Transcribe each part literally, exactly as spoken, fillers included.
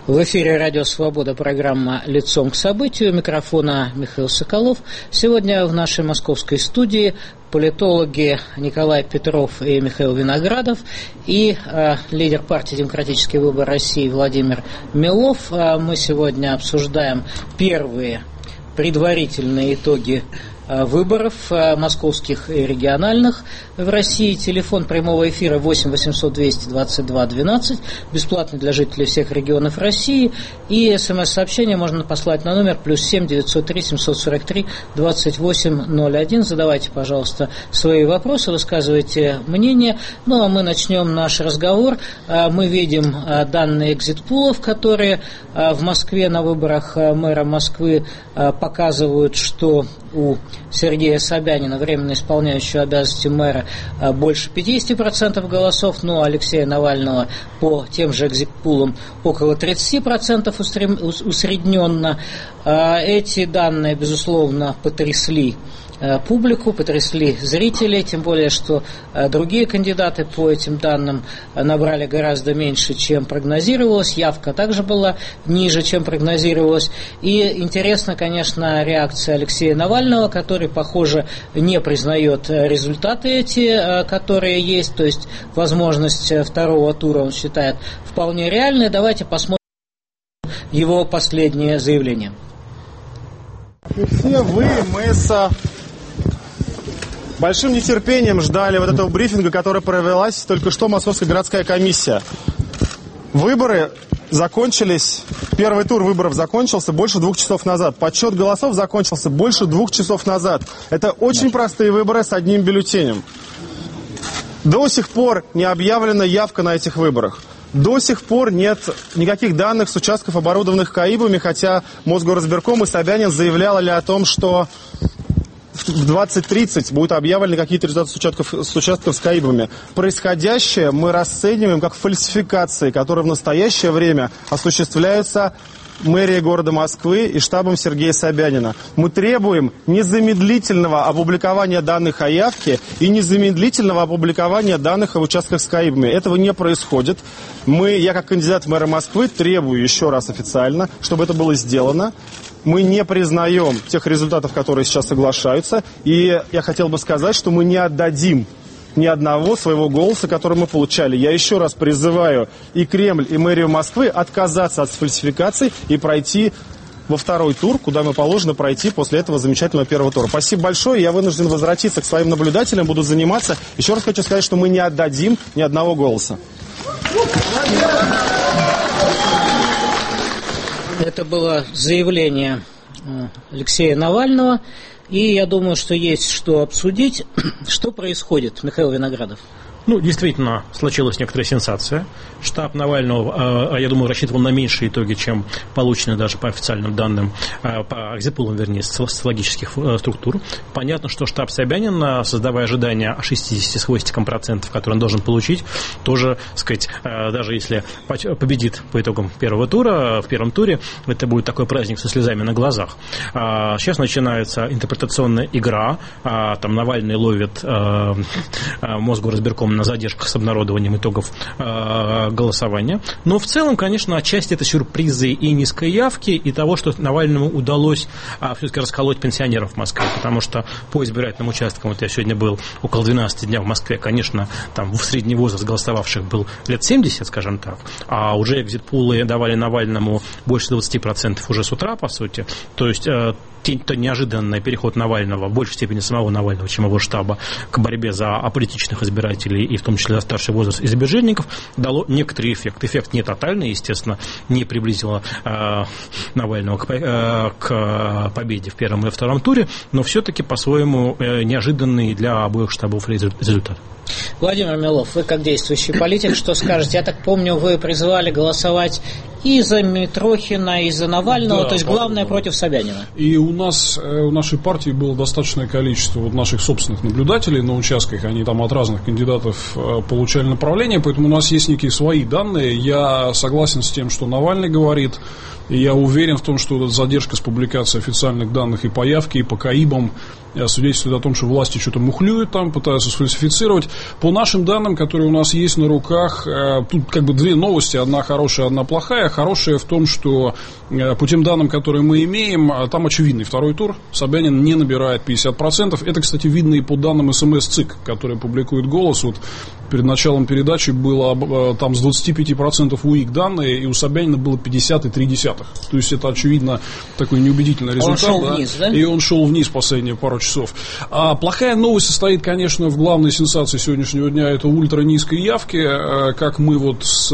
В эфире «Радио Свобода», программа «Лицом к событию». У микрофона Михаил Соколов. Сегодня в нашей московской студии политологи Николай Петров и Михаил Виноградов и э, лидер партии «Демократический выбор России» Владимир Милов. Э, мы сегодня обсуждаем первые предварительные итоги выборов московских и региональных в России. Телефон прямого эфира восемь восемьсот двести двадцать два двенадцать, бесплатный для жителей всех регионов России. И смс-сообщение можно послать на номер плюс семь девятьсот три семьсот сорок три двадцать восемь ноль один. Задавайте, пожалуйста, свои вопросы, высказывайте мнение. Ну, а мы начнем наш разговор. Мы видим данные экзит-пулов, которые в Москве на выборах мэра Москвы показывают, что у Сергея Собянина, временно исполняющего обязанности мэра, больше пятьдесят процентов голосов, но Алексея Навального по тем же экзит-пулам около тридцать процентов усредненно. Эти данные, безусловно, потрясли публику, потрясли зрителей, тем более, что другие кандидаты по этим данным набрали гораздо меньше, чем прогнозировалось, явка также была ниже, чем прогнозировалось. И интересна, конечно, реакция Алексея Навального, который, похоже, не признает результаты эти, которые есть, то есть возможность второго тура он считает вполне реальной. Давайте посмотрим его последнее заявление. И все вы, мы с большим нетерпением ждали вот этого брифинга, который провелась только что Московская городская комиссия. Выборы закончились, первый тур выборов закончился больше двух часов назад. Подсчет голосов закончился больше двух часов назад. Это очень простые выборы с одним бюллетенем. До сих пор не объявлена явка на этих выборах. До сих пор нет никаких данных с участков, оборудованных КАИБами, хотя Мосгоризбирком и Собянин заявляли о том, что в двадцать тридцать будут объявлены какие-то результаты с участков, с участков с КАИБами. Происходящее мы расцениваем как фальсификации, которые в настоящее время осуществляются мэрией города Москвы и штабом Сергея Собянина. Мы требуем незамедлительного опубликования данных о явке и незамедлительного опубликования данных о участках с КАИБами. Этого не происходит. Мы, я как кандидат в мэра Москвы требую еще раз официально, чтобы это было сделано. Мы не признаем тех результатов, которые сейчас соглашаются. И я хотел бы сказать, что мы не отдадим ни одного своего голоса, который мы получали. Я еще раз призываю и Кремль, и мэрию Москвы отказаться от фальсификаций и пройти во второй тур, куда мы положено пройти после этого замечательного первого тура. Спасибо большое. Я вынужден возвратиться к своим наблюдателям, буду заниматься. Еще раз хочу сказать, что мы не отдадим ни одного голоса. Это было заявление Алексея Навального. И я думаю, что есть что обсудить. Что происходит, Михаил Виноградов? Ну, действительно, случилась некоторая сенсация. Штаб Навального, я думаю, рассчитывал на меньшие итоги, чем получены даже по официальным данным, по экзит-пулам, вернее, социологических структур. Понятно, что штаб Собянина, создавая ожидания о шестидесяти с хвостиком процентов, которые он должен получить, тоже, так сказать, даже если победит по итогам первого тура, в первом туре, это будет такой праздник со слезами на глазах. Сейчас начинается интерпретационная игра. Там Навальный ловит Мосгоризбирком на задержках с обнародованием итогов э, голосования. Но в целом, конечно, отчасти это сюрпризы и низкой явки, и того, что Навальному удалось а, все-таки расколоть пенсионеров в Москве, потому что по избирательным участкам, вот я сегодня был около двенадцати дня в Москве, конечно, там в средний возраст голосовавших был лет семьдесят, скажем так, а уже экзит-пулы давали Навальному больше двадцати процентов уже с утра, по сути. То есть э, то неожиданный переход Навального, в большей степени самого Навального, чем его штаба, к борьбе за аполитичных избирателей и в том числе за старший возраст из бюджетников, дало некоторый эффект. Эффект не тотальный, естественно, не приблизило э, Навального к, э, к победе в первом и втором туре, но все-таки по-своему э, неожиданный для обоих штабов результат. Владимир Милов, вы как действующий политик, что скажете? Я так помню, вы призывали голосовать и за Митрохина, и за Навального, да, то есть главное да. против Собянина. И у нас, у нашей партии было достаточное количество вот наших собственных наблюдателей на участках, они там от разных кандидатов получали направления, поэтому у нас есть некие свои данные. Я согласен с тем, что Навальный говорит, и я уверен в том, что задержка с публикацией официальных данных и по явке, и по КАИБам свидетельствует о том, что власти что-то мухлюют там, пытаются сфальсифицировать. По нашим данным, которые у нас есть на руках, тут как бы две новости, одна хорошая, одна плохая. Хорошая в том, что по тем данным, которые мы имеем, там очевидный второй тур. Собянин не набирает пятьдесят процентов. Это, кстати, видно и по данным СМС-ЦИК, которые публикует «Голос». Вот перед началом передачи было там с двадцати пяти процентов УИК данные, и у Собянина было пятьдесят целых три десятых. То есть это, очевидно, такой неубедительный результат. Он шел да? вниз, да? И он шел вниз последние пару часов. А плохая новость состоит, конечно, в главной сенсации сегодняшнего дня. Это ультранизкой явки. Как мы вот с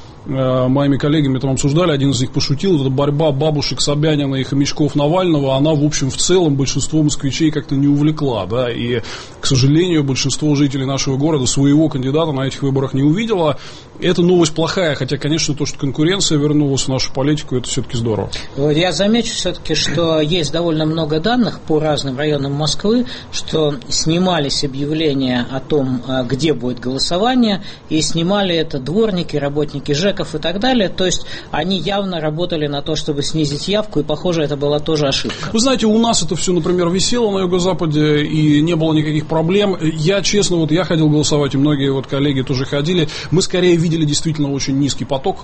моими коллегами там обсуждали, один из них пошутил, эта борьба бабушек Собянина и хомячков Навального, она, в общем, в целом большинство москвичей как-то не увлекла, да, и, к сожалению, большинство жителей нашего города своего кандидата на этих выборах не увидело. Эта новость плохая, хотя, конечно, то, что конкуренция вернулась в нашу политику, это все-таки здорово. Я замечу все-таки, что есть довольно много данных по разным районам Москвы, что снимались объявления о том, где будет голосование, и снимали это дворники, работники ЖЭКов и так далее. То есть они явно работали на то, чтобы снизить явку, и, похоже, это была тоже ошибка. Вы знаете, у нас это все, например, висело на юго-западе, и не было никаких проблем. Я, честно, вот я ходил голосовать, и многие вот коллеги тоже ходили. Мы скорее видели действительно очень низкий поток,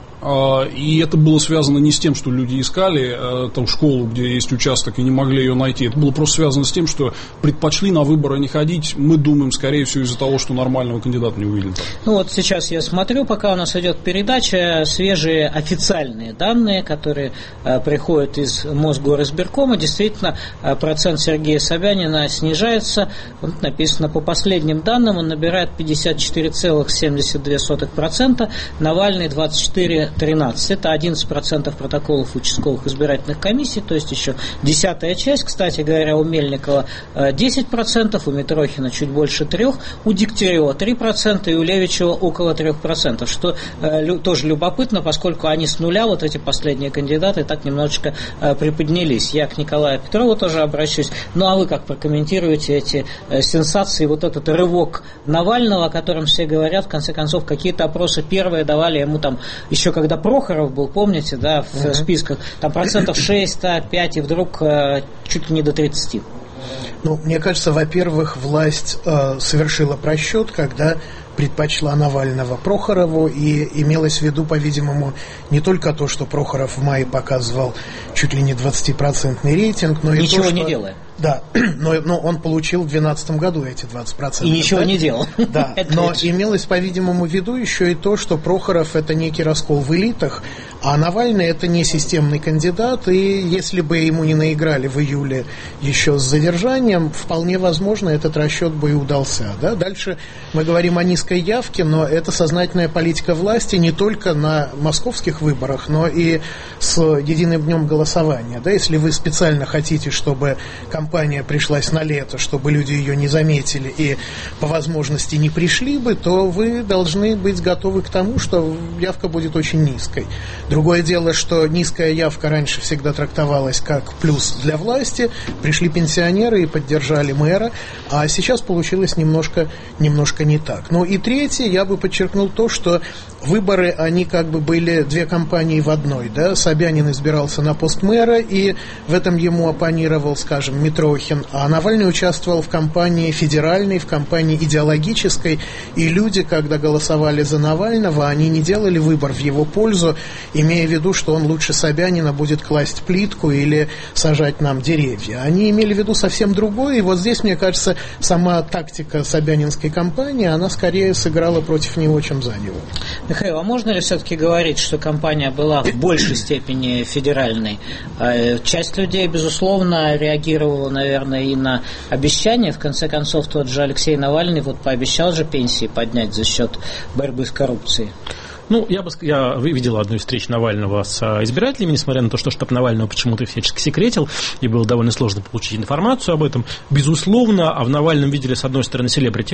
и это было связано не с тем, что люди искали там школу, где есть участок, и не могли ее найти. Это было просто связано с тем, что предпочли на выборы не ходить. Мы думаем, скорее всего, из-за того, что нормального кандидата не увидели. Ну вот сейчас я смотрю, пока у нас идет передача, свежие официальные данные, которые э, приходят из Мосгоризбиркома. Действительно, э, процент Сергея Собянина снижается. Вот написано, по последним данным он набирает пятьдесят четыре целых семьдесят две сотых процента, Навальный двадцать четыре целых тринадцать. Это одиннадцать процентов протоколов участковых избирательных комиссий, то есть еще десятая часть. Кстати говоря, у Мельникова десять процентов, у Митрохина чуть больше трех, у Дегтярева три процента и у Левичева около трех процентов, что э, лю, тоже любопытно, поскольку они с нуля, вот эти последние кандидаты, так немножечко э, приподнялись. Я к Николаю Петрову тоже обращусь. Ну а вы как прокомментируете эти э, сенсации, вот этот рывок Навального, о котором все говорят, в конце концов, какие-то опросы первые давали ему там, еще когда Прохоров был, помните, да, в uh-huh. списках, там процентов шесть, пять, и вдруг э, чуть ли не до тридцати. Ну, мне кажется, во-первых, власть э, совершила просчет, когда предпочла Навального Прохорову, и имелось в виду, по-видимому, не только то, что Прохоров в мае показывал чуть ли не двадцатипроцентный рейтинг, но и ничего то, что... не делая. Да, но, но он получил в две тысячи двенадцатом году эти двадцать процентов. И ничего да? не делал. Да, но имелось, по-видимому, в виду еще и то, что Прохоров – это некий раскол в элитах, а Навальный – это не системный кандидат, и если бы ему не наиграли в июле еще с задержанием, вполне возможно, этот расчет бы и удался. Да? Дальше мы говорим о низкой явке, но это сознательная политика власти не только на московских выборах, но и с единым днем голосования. Да? Если вы специально хотите, чтобы компания пришлась на лето, чтобы люди ее не заметили и по возможности не пришли бы, то вы должны быть готовы к тому, что явка будет очень низкой. Другое дело, что низкая явка раньше всегда трактовалась как плюс для власти, пришли пенсионеры и поддержали мэра, а сейчас получилось немножко, немножко не так. Ну и третье, я бы подчеркнул то, что выборы, они как бы были две кампании в одной. Да? Собянин избирался на пост мэра, и в этом ему оппонировал, скажем, Митрохин, а Навальный участвовал в кампании федеральной, в кампании идеологической, и люди, когда голосовали за Навального, они не делали выбор в его пользу, имея в виду, что он лучше Собянина будет класть плитку или сажать нам деревья. Они имели в виду совсем другое, и вот здесь, мне кажется, сама тактика собянинской кампании, она скорее сыграла против него, чем за него. Михаил, а можно ли все-таки говорить, что кампания была в большей степени федеральной? Часть людей, безусловно, реагировала, наверное, и на обещания. В конце концов, тот же Алексей Навальный вот пообещал же пенсии поднять за счет борьбы с коррупцией. Ну, я бы я видел одну из встреч Навального с избирателями, несмотря на то, что штаб Навального почему-то всячески секретил, и было довольно сложно получить информацию об этом. Безусловно, а в Навальном видели, с одной стороны, селебрити,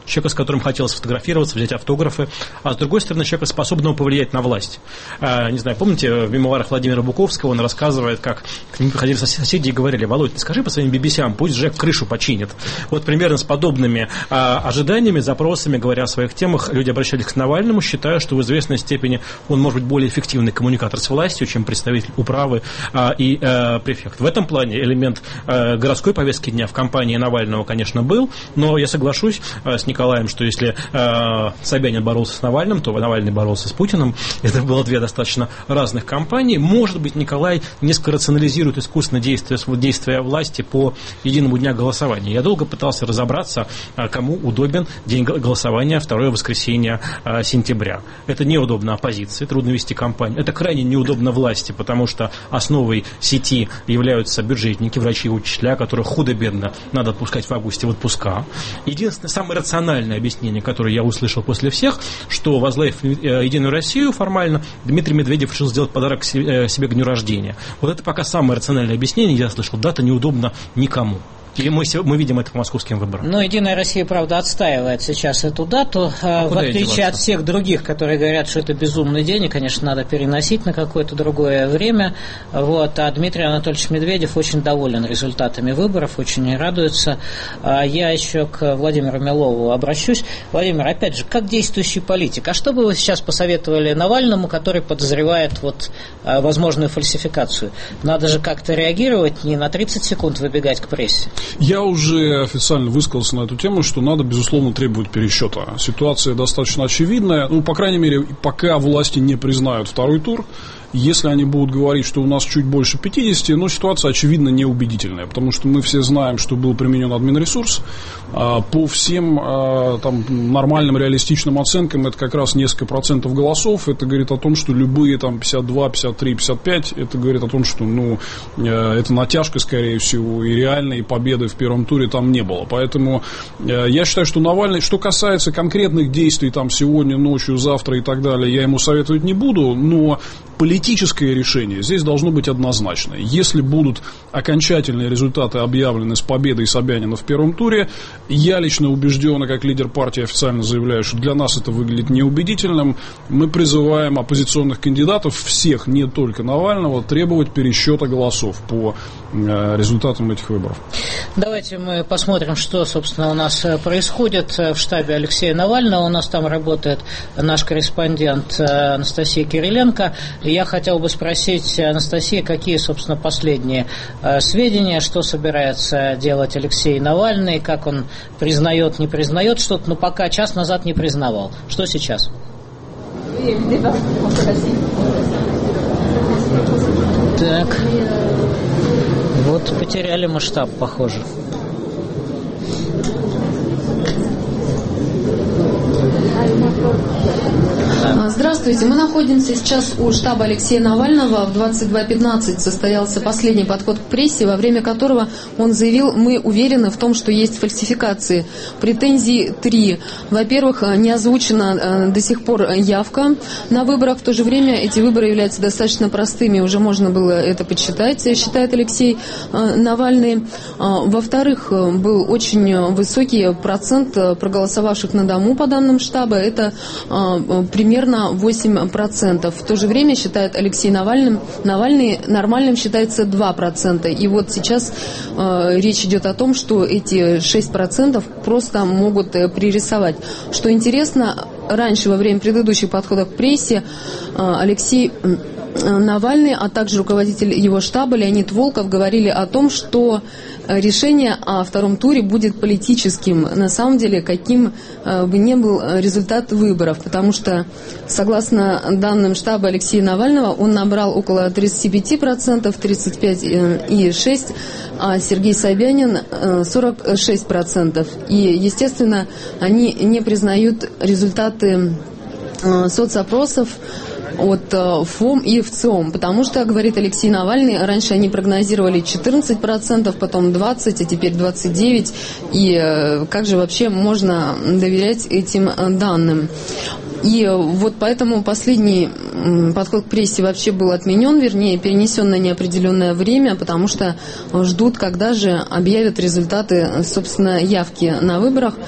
человека, с которым хотелось сфотографироваться, взять автографы, а с другой стороны, человека, способного повлиять на власть. Не знаю, помните, в мемуарах Владимира Буковского он рассказывает, как к нему приходили соседи и говорили: Володь, ты скажи по своим би би си, пусть Жек крышу починит. Вот примерно с подобными а, ожиданиями, запросами, говоря о своих темах, люди обращались к Навальному, считая, что в известной степени он может быть более эффективный коммуникатор с властью, чем представитель управы а, и а, префект. В этом плане элемент а, городской повестки дня в кампании Навального, конечно, был, но я соглашусь а, с Николаем, что если а, Собянин боролся с Навальным, то Навальный боролся с Путиным. Это было две достаточно разных кампании. Может быть, Николай несколько рационализирует искусственно действия, действия власти по единому дня голосования. Я долго пытался разобраться, кому удобен день голосования второе воскресенье сентября. Это неудобно оппозиции, трудно вести кампанию. Это крайне неудобно власти, потому что основой сети являются бюджетники, врачи и учителя, которых худо-бедно надо отпускать в августе в отпуска. Единственное, самое рациональное объяснение, которое я услышал после всех, что, возглавив Единую Россию формально, Дмитрий Медведев решил сделать подарок себе к дню рождения. Вот это пока самое рациональное объяснение, я слышал, дата неудобна никому. И мы, мы видим это по московским выборам. Но «Единая Россия», правда, отстаивает сейчас эту дату, а в отличие от всех других, которые говорят, что это безумный день, и, конечно, надо переносить на какое-то другое время. Вот. А Дмитрий Анатольевич Медведев очень доволен результатами выборов, очень радуется. Я еще к Владимиру Милову обращусь. Владимир, опять же, как действующий политик, а что бы вы сейчас посоветовали Навальному, который подозревает вот возможную фальсификацию? Надо же как-то реагировать, не на тридцать секунд выбегать к прессе. Я уже официально высказался на эту тему, что надо, безусловно, требовать пересчета. Ситуация достаточно очевидная. Ну, по крайней мере, пока власти не признают второй тур, если они будут говорить, что у нас чуть больше пятидесяти, но ситуация, очевидно, неубедительная, потому что мы все знаем, что был применен админресурс. По всем там, нормальным реалистичным оценкам это как раз несколько процентов голосов. Это говорит о том, что любые там, пятьдесят два, пятьдесят три, пятьдесят пять, это говорит о том, что ну, это натяжка, скорее всего, и реальной победы в первом туре там не было. Поэтому я считаю, что Навальный, что касается конкретных действий там, сегодня, ночью, завтра и так далее, я ему советовать не буду, но политическое решение здесь должно быть однозначное. Если будут окончательные результаты объявлены с победой Собянина в первом туре, я лично убежден, и как лидер партии официально заявляю, что для нас это выглядит неубедительным. Мы призываем оппозиционных кандидатов, всех, не только Навального, требовать пересчета голосов по результатам этих выборов. Давайте мы посмотрим, что, собственно, у нас происходит в штабе Алексея Навального. У нас там работает наш корреспондент Анастасия Кириленко. Я хотел бы спросить, Анастасия, какие, собственно, последние э, сведения, что собирается делать Алексей Навальный, как он признает, не признает что-то, но пока час назад не признавал. Что сейчас? Так, вот потеряли масштаб, похоже. Здравствуйте, мы находимся сейчас у штаба Алексея Навального. В двадцать два пятнадцать состоялся последний подход к прессе, во время которого он заявил: мы уверены в том, что есть фальсификации. Претензии три. Во-первых, не озвучена до сих пор явка на выборах. В то же время эти выборы являются достаточно простыми, уже можно было это подсчитать, считает Алексей Навальный. Во-вторых, был очень высокий процент проголосовавших на дому, по данным штаба, это примерно восемь процентов. В то же время, считает Алексей Навальный, Навальный нормальным считается два процента. И вот сейчас э, речь идет о том, что эти шесть процентов просто могут э, пририсовать. Что интересно, раньше, во время предыдущих подходов к прессе, э, Алексей Навальный, а также руководитель его штаба Леонид Волков говорили о том, что решение о втором туре будет политическим. На самом деле, каким бы ни был результат выборов, потому что, согласно данным штаба Алексея Навального, он набрал около тридцать пять процентов, тридцать пять и шесть процентов, а Сергей Собянин сорок шесть процентов. И, естественно, они не признают результаты соцопросов от ФОМ и ВЦИОМ, потому что, говорит Алексей Навальный, раньше они прогнозировали четырнадцать процентов, потом двадцать процентов, а теперь двадцать девять процентов, и как же вообще можно доверять этим данным? И вот поэтому последний подход к прессе вообще был отменен, вернее, перенесен на неопределенное время, потому что ждут, когда же объявят результаты, собственно, явки на выборах.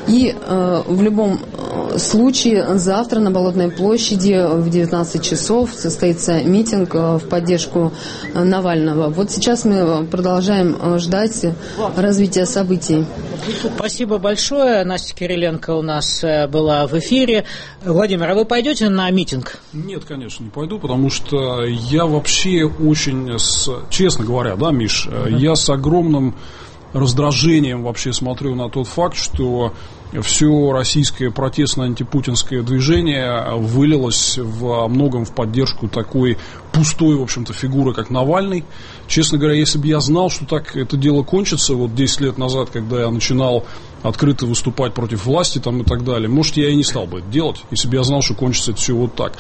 И э, в любом случае завтра на Болотной площади в девятнадцать часов состоится митинг в поддержку Навального. Вот сейчас мы продолжаем ждать развития событий. Спасибо большое. Настя Кириленко у нас была в эфире. Владимир, а вы пойдете на митинг? Нет, конечно, не пойду, потому что я вообще очень, с, честно говоря, да, Миш, uh-huh. я с огромным раздражением вообще смотрю на тот факт, что все российское протестно-антипутинское движение вылилось во многом в поддержку такой пустой, в общем-то, фигуры, как Навальный. Честно говоря, если бы я знал, что так это дело кончится, вот десять лет назад, когда я начинал открыто выступать против власти там, и так далее, может, я и не стал бы это делать, если бы я знал, что кончится это все вот так.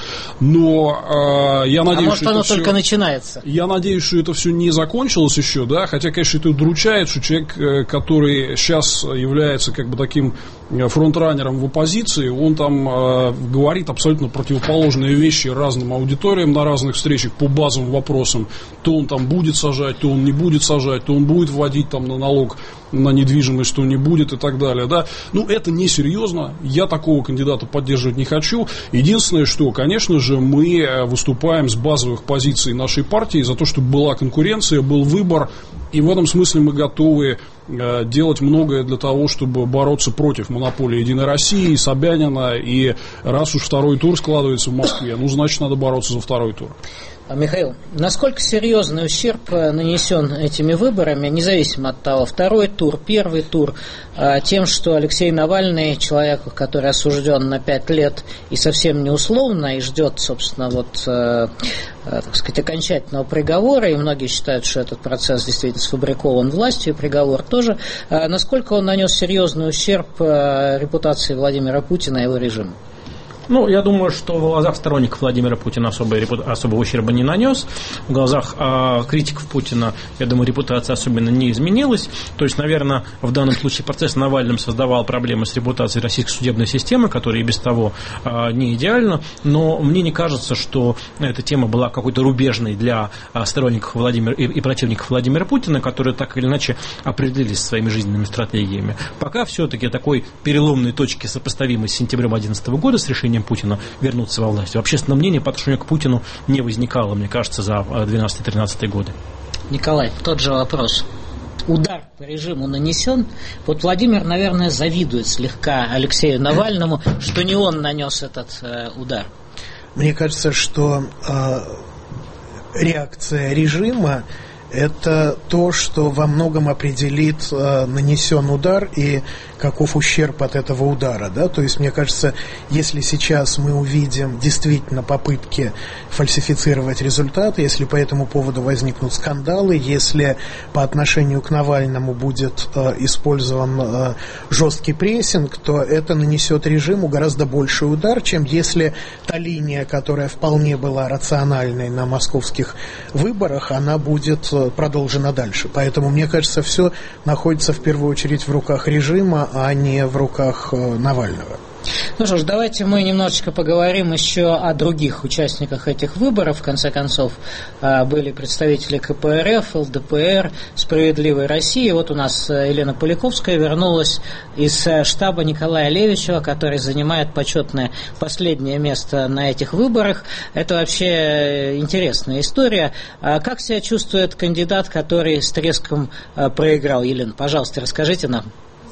Но э, я надеюсь, а может, что оно это только все, начинается. Я надеюсь, что это все не закончилось еще, да, хотя, конечно, это удручает, что человек, который сейчас является как бы таким фронтранером в оппозиции, он там э, говорит абсолютно противоположные вещи разным аудиториям на разных встречах по базовым вопросам. То он там будет сажать, то он не будет сажать, то он будет вводить там на налог на недвижимость, что не будет и так далее, да. Ну, это несерьезно, я такого кандидата поддерживать не хочу. Единственное, что, конечно же, мы выступаем с базовых позиций нашей партии за то, чтобы была конкуренция, был выбор, и в этом смысле мы готовы э, делать многое для того, чтобы бороться против монополии Единой России, Собянина, и раз уж второй тур складывается в Москве, ну, значит, надо бороться за второй тур. Михаил, насколько серьезный ущерб нанесен этими выборами, независимо от того, второй тур, первый тур, тем, что Алексей Навальный, человек, который осужден на пять лет и совсем не условно, и ждет, собственно, вот, так сказать, окончательного приговора, и многие считают, что этот процесс действительно сфабрикован властью, и приговор тоже, насколько он нанес серьезный ущерб репутации Владимира Путина и его режима? Ну, я думаю, что в глазах сторонников Владимира Путина особого, особого ущерба не нанес. В глазах э, критиков Путина, я думаю, репутация особенно не изменилась. То есть, наверное, в данном случае процесс Навальным создавал проблемы с репутацией российской судебной системы, которая и без того э, не идеальна. Но мне не кажется, что эта тема была какой-то рубежной для э, сторонников Владимира и, и противников Владимира Путина, которые так или иначе определились своими жизненными стратегиями. Пока все-таки такой переломной точки, сопоставимой с сентябрем две тысячи одиннадцатого года, с решением Путина вернуться во власть. Общественное мнение по отношению к Путину не возникало, мне кажется, за двенадцатый-тринадцатый годы. Николай, тот же вопрос. Удар по режиму нанесен. Вот Владимир, наверное, завидует слегка Алексею Навальному, что не он нанес этот э, удар. Мне кажется, что э, реакция режима – это то, что во многом определит э, нанесен удар и каков ущерб от этого удара, да, то есть, мне кажется, если сейчас мы увидим действительно попытки фальсифицировать результаты, если по этому поводу возникнут скандалы, если по отношению к Навальному будет э, использован э, жесткий прессинг, то это нанесет режиму гораздо больший удар, чем если та линия, которая вполне была рациональной на московских выборах, она будет продолжена дальше. Поэтому, мне кажется, все находится в первую очередь в руках режима, а не в руках Навального. Ну что ж, давайте мы немножечко поговорим еще о других участниках этих выборов. В конце концов, были представители ка пэ эр эф, эл дэ пэ эр, «Справедливой России». Вот у нас Елена Поляковская вернулась из штаба Николая Левичева, который занимает почетное последнее место на этих выборах. Это вообще интересная история. Как себя чувствует кандидат, который с треском проиграл? Елена, пожалуйста, расскажите нам.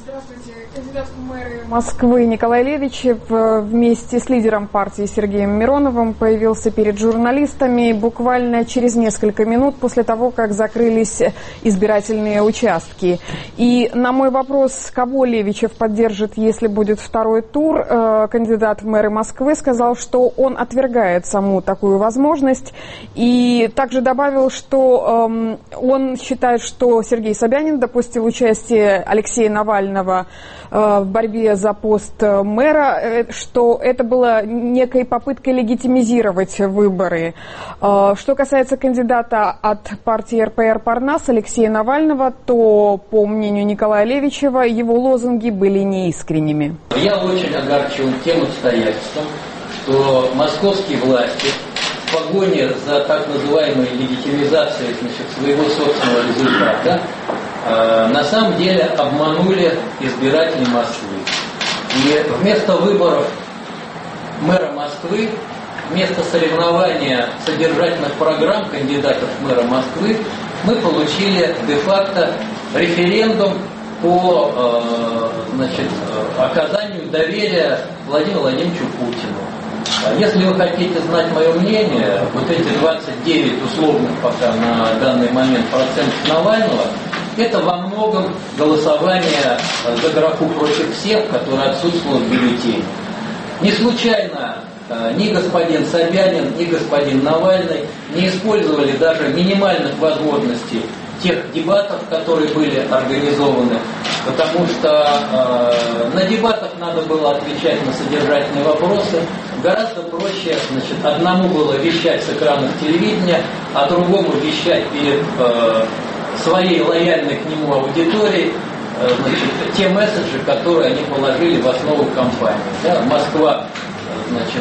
Кандидат в мэры Москвы Николай Левичев вместе с лидером партии Сергеем Мироновым появился перед журналистами буквально через несколько минут после того, как закрылись избирательные участки. И на мой вопрос, кого Левичев поддержит, если будет второй тур, кандидат в мэры Москвы сказал, что он отвергает саму такую возможность. И также добавил, что он считает, что Сергей Собянин допустил участие Алексея Навального в борьбе за пост мэра, что это было некой попыткой легитимизировать выборы. Что касается кандидата от партии эр пэ эр «Парнас» Алексея Навального, то, по мнению Николая Левичева, его лозунги были неискренними. Я очень огорчен тем обстоятельством, что московские власти в погоне за так называемой легитимизацией, значит, своего собственного результата на самом деле обманули избирателей Москвы. И вместо выборов мэра Москвы, вместо соревнования содержательных программ кандидатов в мэра Москвы, мы получили де-факто референдум по э, значит, оказанию доверия Владимиру Владимировичу Путину. Если вы хотите знать мое мнение, вот эти двадцать девять условных пока на данный момент процентов Навального, это во многом голосование за графу против всех, которое отсутствовало в бюллетене. Не случайно ни господин Собянин, ни господин Навальный не использовали даже минимальных возможностей тех дебатов, которые были организованы, потому что э, на дебатах надо было отвечать на содержательные вопросы. Гораздо проще, значит, одному было вещать с экранов телевидения, а другому вещать перед э, своей лояльной к нему аудиторией, э, значит, те месседжи, которые они положили в основу кампании. Да? Москва, значит,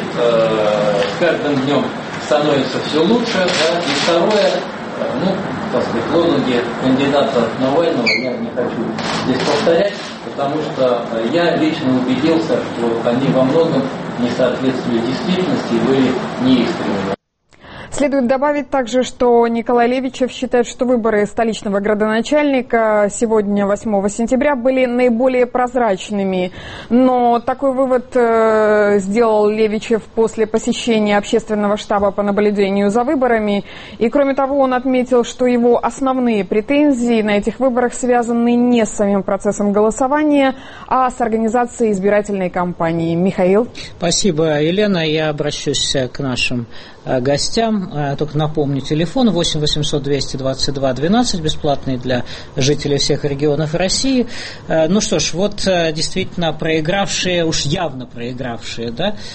э, с каждым днем становится все лучше, да? И второе, э, ну, так сказать, лозунги кандидата Навального я не хочу здесь повторять, потому что я лично убедился, что они во многом не соответствуют действительности и были неискренними. Следует добавить также, что Николай Левичев считает, что выборы столичного градоначальника сегодня, восьмого сентября, были наиболее прозрачными. Но такой вывод э, сделал Левичев после посещения общественного штаба по наблюдению за выборами. И кроме того, он отметил, что его основные претензии на этих выборах связаны не с самим процессом голосования, а с организацией избирательной кампании. Михаил. Спасибо, Елена. Я обращусь к нашим гостям. Только напомню, телефон восемь восемьсот двести двадцать два двенадцать, бесплатный для жителей всех регионов России. Ну что ж, вот действительно проигравшие, уж явно проигравшие,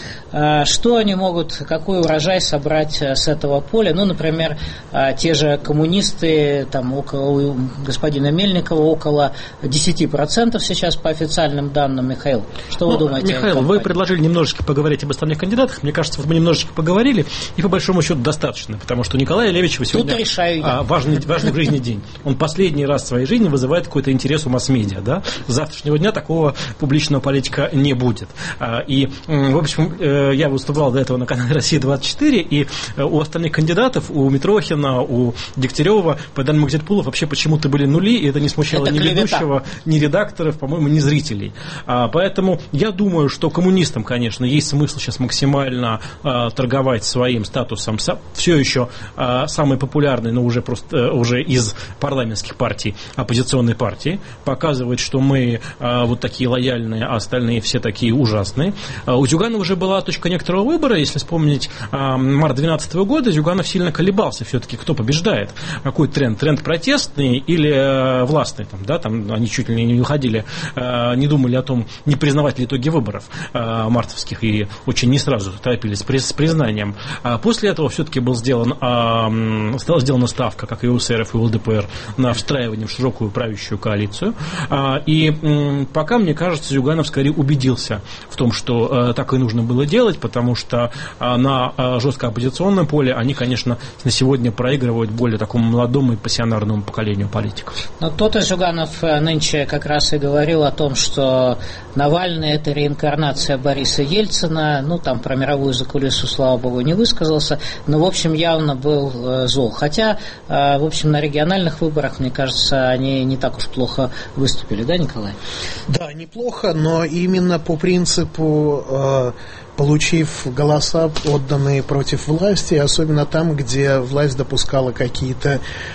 да, что они могут, какой урожай собрать с этого поля? Ну, например, те же коммунисты, там около, у господина Мельникова около десять процентов сейчас по официальным данным. Михаил, что ну, вы думаете? Михаил, вы предложили немножечко поговорить об остальных кандидатах. Мне кажется, вот мы немножечко поговорили, и по большому счету достаточно, потому что у Николая Левичева сегодня а, важный, важный в жизни день. Он последний раз в своей жизни вызывает какой-то интерес у масс-медиа. Да? С завтрашнего дня такого публичного политика не будет. А, и, в общем, я выступал до этого на канале «Россия двадцать четыре», и у остальных кандидатов, у Митрохина, у Дегтярева, по данным экзит-пулов, вообще почему-то были нули, и это не смущало это ни клевета. Ведущего, ни редакторов, по-моему, ни зрителей. А, поэтому я думаю, что коммунистам, конечно, есть смысл сейчас максимально а, торговать своим статусом все еще а, самый популярный, но уже просто а, уже из парламентских партий, оппозиционной партии, показывать, что мы а, вот такие лояльные, а остальные все такие ужасные. А, у Зюганова уже была точка некоторого выбора, если вспомнить а, март две тысячи двенадцатого года, Зюганов сильно колебался все-таки, кто побеждает, какой тренд, тренд протестный или а, властный, там, да, там они чуть ли не уходили, а, не думали о том, не признавать ли итоги выборов а, мартовских, и очень не сразу торопились с признанием. А после этого все-таки был сделан, а, стала сделана ставка, как и у эсеров, и у ЛДПР, на встраивание в широкую правящую коалицию. А, и м, пока, мне кажется, Зюганов скорее убедился в том, что а, так и нужно было делать, потому что а, на а, жестко оппозиционном поле они, конечно, на сегодня проигрывают более такому молодому и пассионарному поколению политиков. Но тот-то Зюганов нынче как раз и говорил о том, что Навальный – это реинкарнация Бориса Ельцина. Ну, там про мировую закулису, слава богу, не высказался, но, в общем, явно был э, зол. Хотя, э, в общем, на региональных выборах, мне кажется, они не так уж плохо выступили, да, Николай? Да, неплохо, но именно по принципу, э, получив голоса, отданные против власти, особенно там, где власть допускала какие-то, э,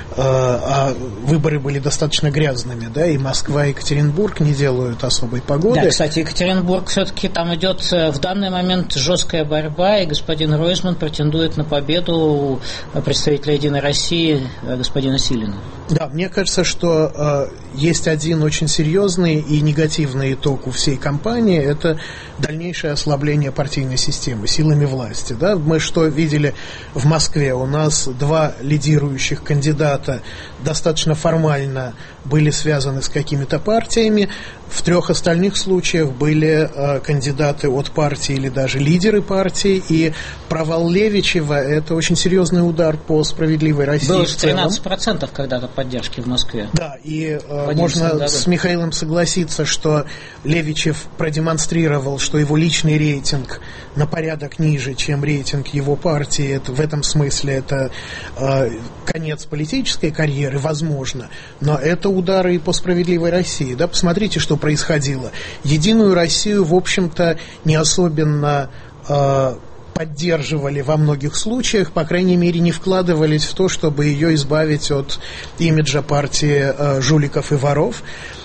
а выборы были достаточно грязными, да, и Москва, и Екатеринбург не делают особой погоды. Да, кстати, Екатеринбург все-таки там идет в данный момент жесткая борьба, и господин Ройзман претендует на победу представителя «Единой России» господина Силина. Да, мне кажется, что э, есть один очень серьезный и негативный итог у всей кампании, это дальнейшее ослабление партийной системы силами власти. Да? Мы что видели в Москве? У нас два лидирующих кандидата достаточно формально были связаны с какими-то партиями, В трех остальных случаях были э, кандидаты от партии или даже лидеры партии, и провал Левичева – это очень серьезный удар по «Справедливой России». Было же тринадцать процентов когда-то поддержки в Москве. Да, и э, можно году. с Михаилом согласиться, что Левичев продемонстрировал, что его личный рейтинг на порядок ниже, чем рейтинг его партии. Это, в этом смысле это э, конец политической карьеры, возможно, но это удары и по «Справедливой России». Да? Посмотрите, что происходило. «Единую Россию», в общем-то, не особенно э, поддерживали во многих случаях, по крайней мере, не вкладывались в то, чтобы ее избавить от имиджа партии э, жуликов и воров.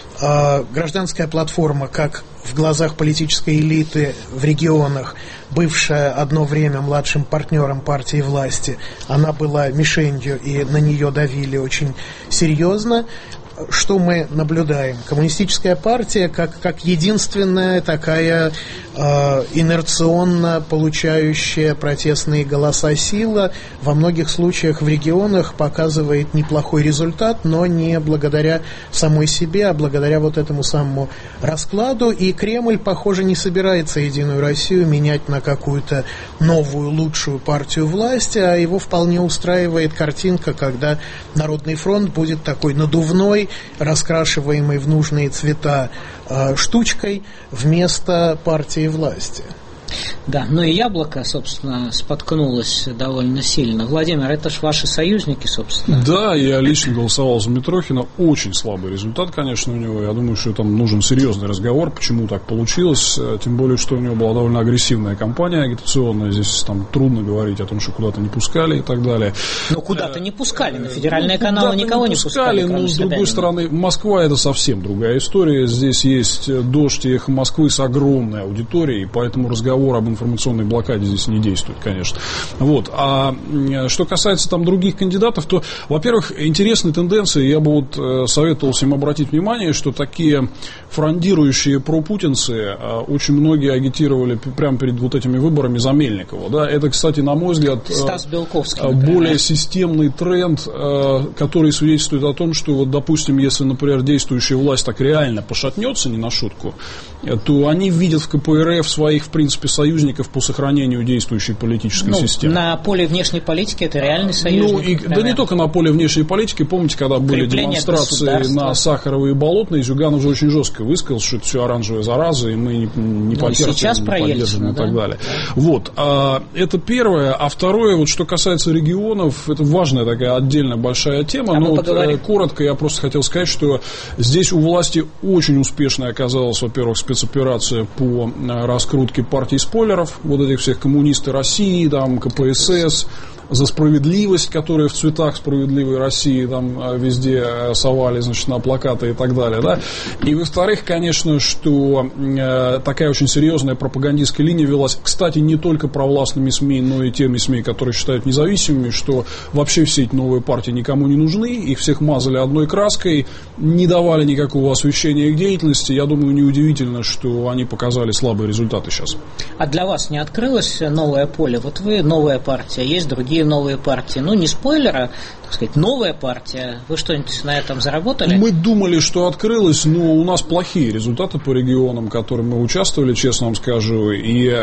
Э, гражданская платформа, как в глазах политической элиты в регионах, бывшая одно время младшим партнером партии власти, она была мишенью, и на нее давили очень серьезно. Что мы наблюдаем? Коммунистическая партия как, как единственная такая э, инерционно получающая протестные голоса сила во многих случаях в регионах показывает неплохой результат, но не благодаря самой себе, а благодаря вот этому самому раскладу. И Кремль, похоже, не собирается «Единую Россию» менять на какую-то новую, лучшую партию власти, а его вполне устраивает картинка, когда Народный фронт будет такой надувной, раскрашиваемой в нужные цвета э, штучкой вместо партии власти. Да, ну и «Яблоко», собственно, споткнулось довольно сильно. Владимир, это ж ваши союзники, собственно. Да, я лично голосовал за Митрохина. Очень слабый результат, конечно, у него. Я думаю, что там нужен серьезный разговор, почему так получилось. Тем более, что у него была довольно агрессивная кампания агитационная. Здесь там трудно говорить о том, что куда-то не пускали и так далее. Но куда-то не пускали. На федеральные ну, каналы никого не пускали. Но, с другой стороны, Москва — это совсем другая история. Здесь есть «Дождь» и «Эхо Москвы» с огромной аудиторией, поэтому разговор об информационной блокаде здесь не действует, конечно. Вот. А что касается там других кандидатов, то, во-первых, интересные тенденции. Я бы вот советовал всем обратить внимание, что такие фрондирующие пропутинцы очень многие агитировали прямо перед вот этими выборами за Мельникова. Да? Это, кстати, на мой взгляд, Стас Белковский, более системный тренд, который свидетельствует о том, что, вот, допустим, если, например, действующая власть так реально пошатнется, не на шутку, то они видят в ка пэ эр эф своих, в принципе, союзников по сохранению действующей политической ну, системы. На поле внешней политики это реальный союзник. Ну, и, да не только на поле внешней политики. Помните, когда были Крепление демонстрации на Сахаровой и Болотной, Зюганов же очень жестко высказал, что это все оранжевая зараза, и мы не, не ну, потерпим, сейчас не поддержим и так далее. Вот. А, это первое. А второе, вот, что касается регионов, это важная такая отдельная большая тема. А но вот, коротко я просто хотел сказать, что здесь у власти очень успешной оказалась, во-первых, спецоперация по раскрутке партий спойлеров, вот этих всех коммунисты России, там, ка пэ эс эс, за справедливость, которая в цветах «Справедливой России» там везде совали, значит, на плакаты и так далее, да. И, во-вторых, конечно, что э, такая очень серьезная пропагандистская линия велась, кстати, не только провластными СМИ, но и теми СМИ, которые считают независимыми, что вообще все эти новые партии никому не нужны, их всех мазали одной краской, не давали никакого освещения их деятельности. Я думаю, неудивительно, что они показали слабые результаты сейчас. А для вас не открылось новое поле? Вот вы новая партия, есть другие новые партии. Ну, не спойлер, а, так сказать, новая партия. Вы что-нибудь на этом заработали? Мы думали, что открылось, но у нас плохие результаты по регионам, в которых мы участвовали, честно вам скажу.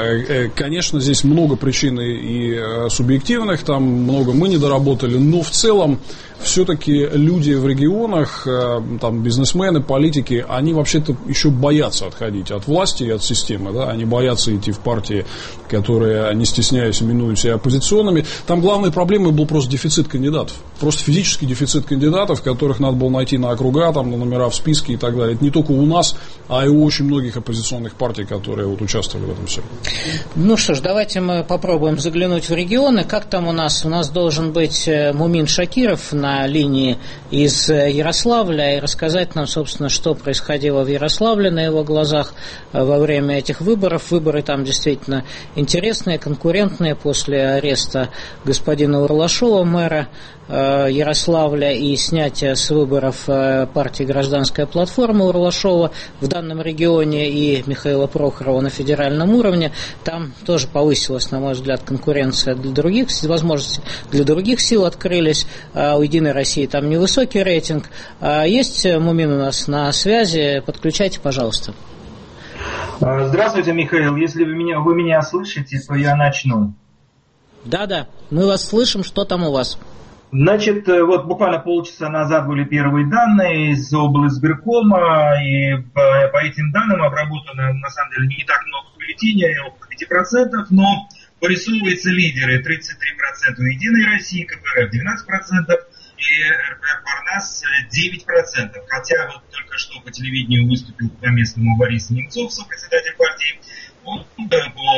И, конечно, здесь много причин и субъективных, там много мы не доработали, но в целом все-таки люди в регионах, там, бизнесмены, политики, они вообще-то еще боятся отходить от власти и от системы, да? Они боятся идти в партии, которые, не стесняясь, именуют себя оппозиционными. Там главной проблемой был просто дефицит кандидатов. Просто физический дефицит кандидатов, которых надо было найти на округа, там, на номера в списке и так далее. Это не только у нас, а и у очень многих оппозиционных партий, которые вот участвовали в этом всем. Ну что ж, давайте мы попробуем заглянуть в регионы. Как там у нас? У нас должен быть Мумин Шакиров на на линии из Ярославля и рассказать нам, собственно, что происходило в Ярославле на его глазах во время этих выборов. Выборы там действительно интересные, конкурентные после ареста господина Урлашова, мэра Ярославля и снятия с выборов партии «Гражданская платформа» Урлашова в данном регионе и Михаила Прохорова на федеральном уровне, там тоже повысилась, на мой взгляд, конкуренция для других, возможности для других сил открылись. У «Единой России» там невысокий рейтинг. Есть Мумин у нас на связи, подключайте, пожалуйста. Здравствуйте, Михаил. Если вы меня, вы меня слышите, то я начну. Да-да, мы вас слышим. Что там у вас? Значит, вот буквально полчаса назад были первые данные из облсбиркома, и по, по этим данным обработано, на самом деле, не так много бюллетеней, около пяти процентов, но вырисовываются лидеры: тридцать три процента у «Единой России», ка пэ эр эф девятнадцать процентов и эр пэ эр Парнас девять процентов. Хотя вот только что по телевидению выступил по-местному Борис Немцов, сопредседатель партии. Он, по,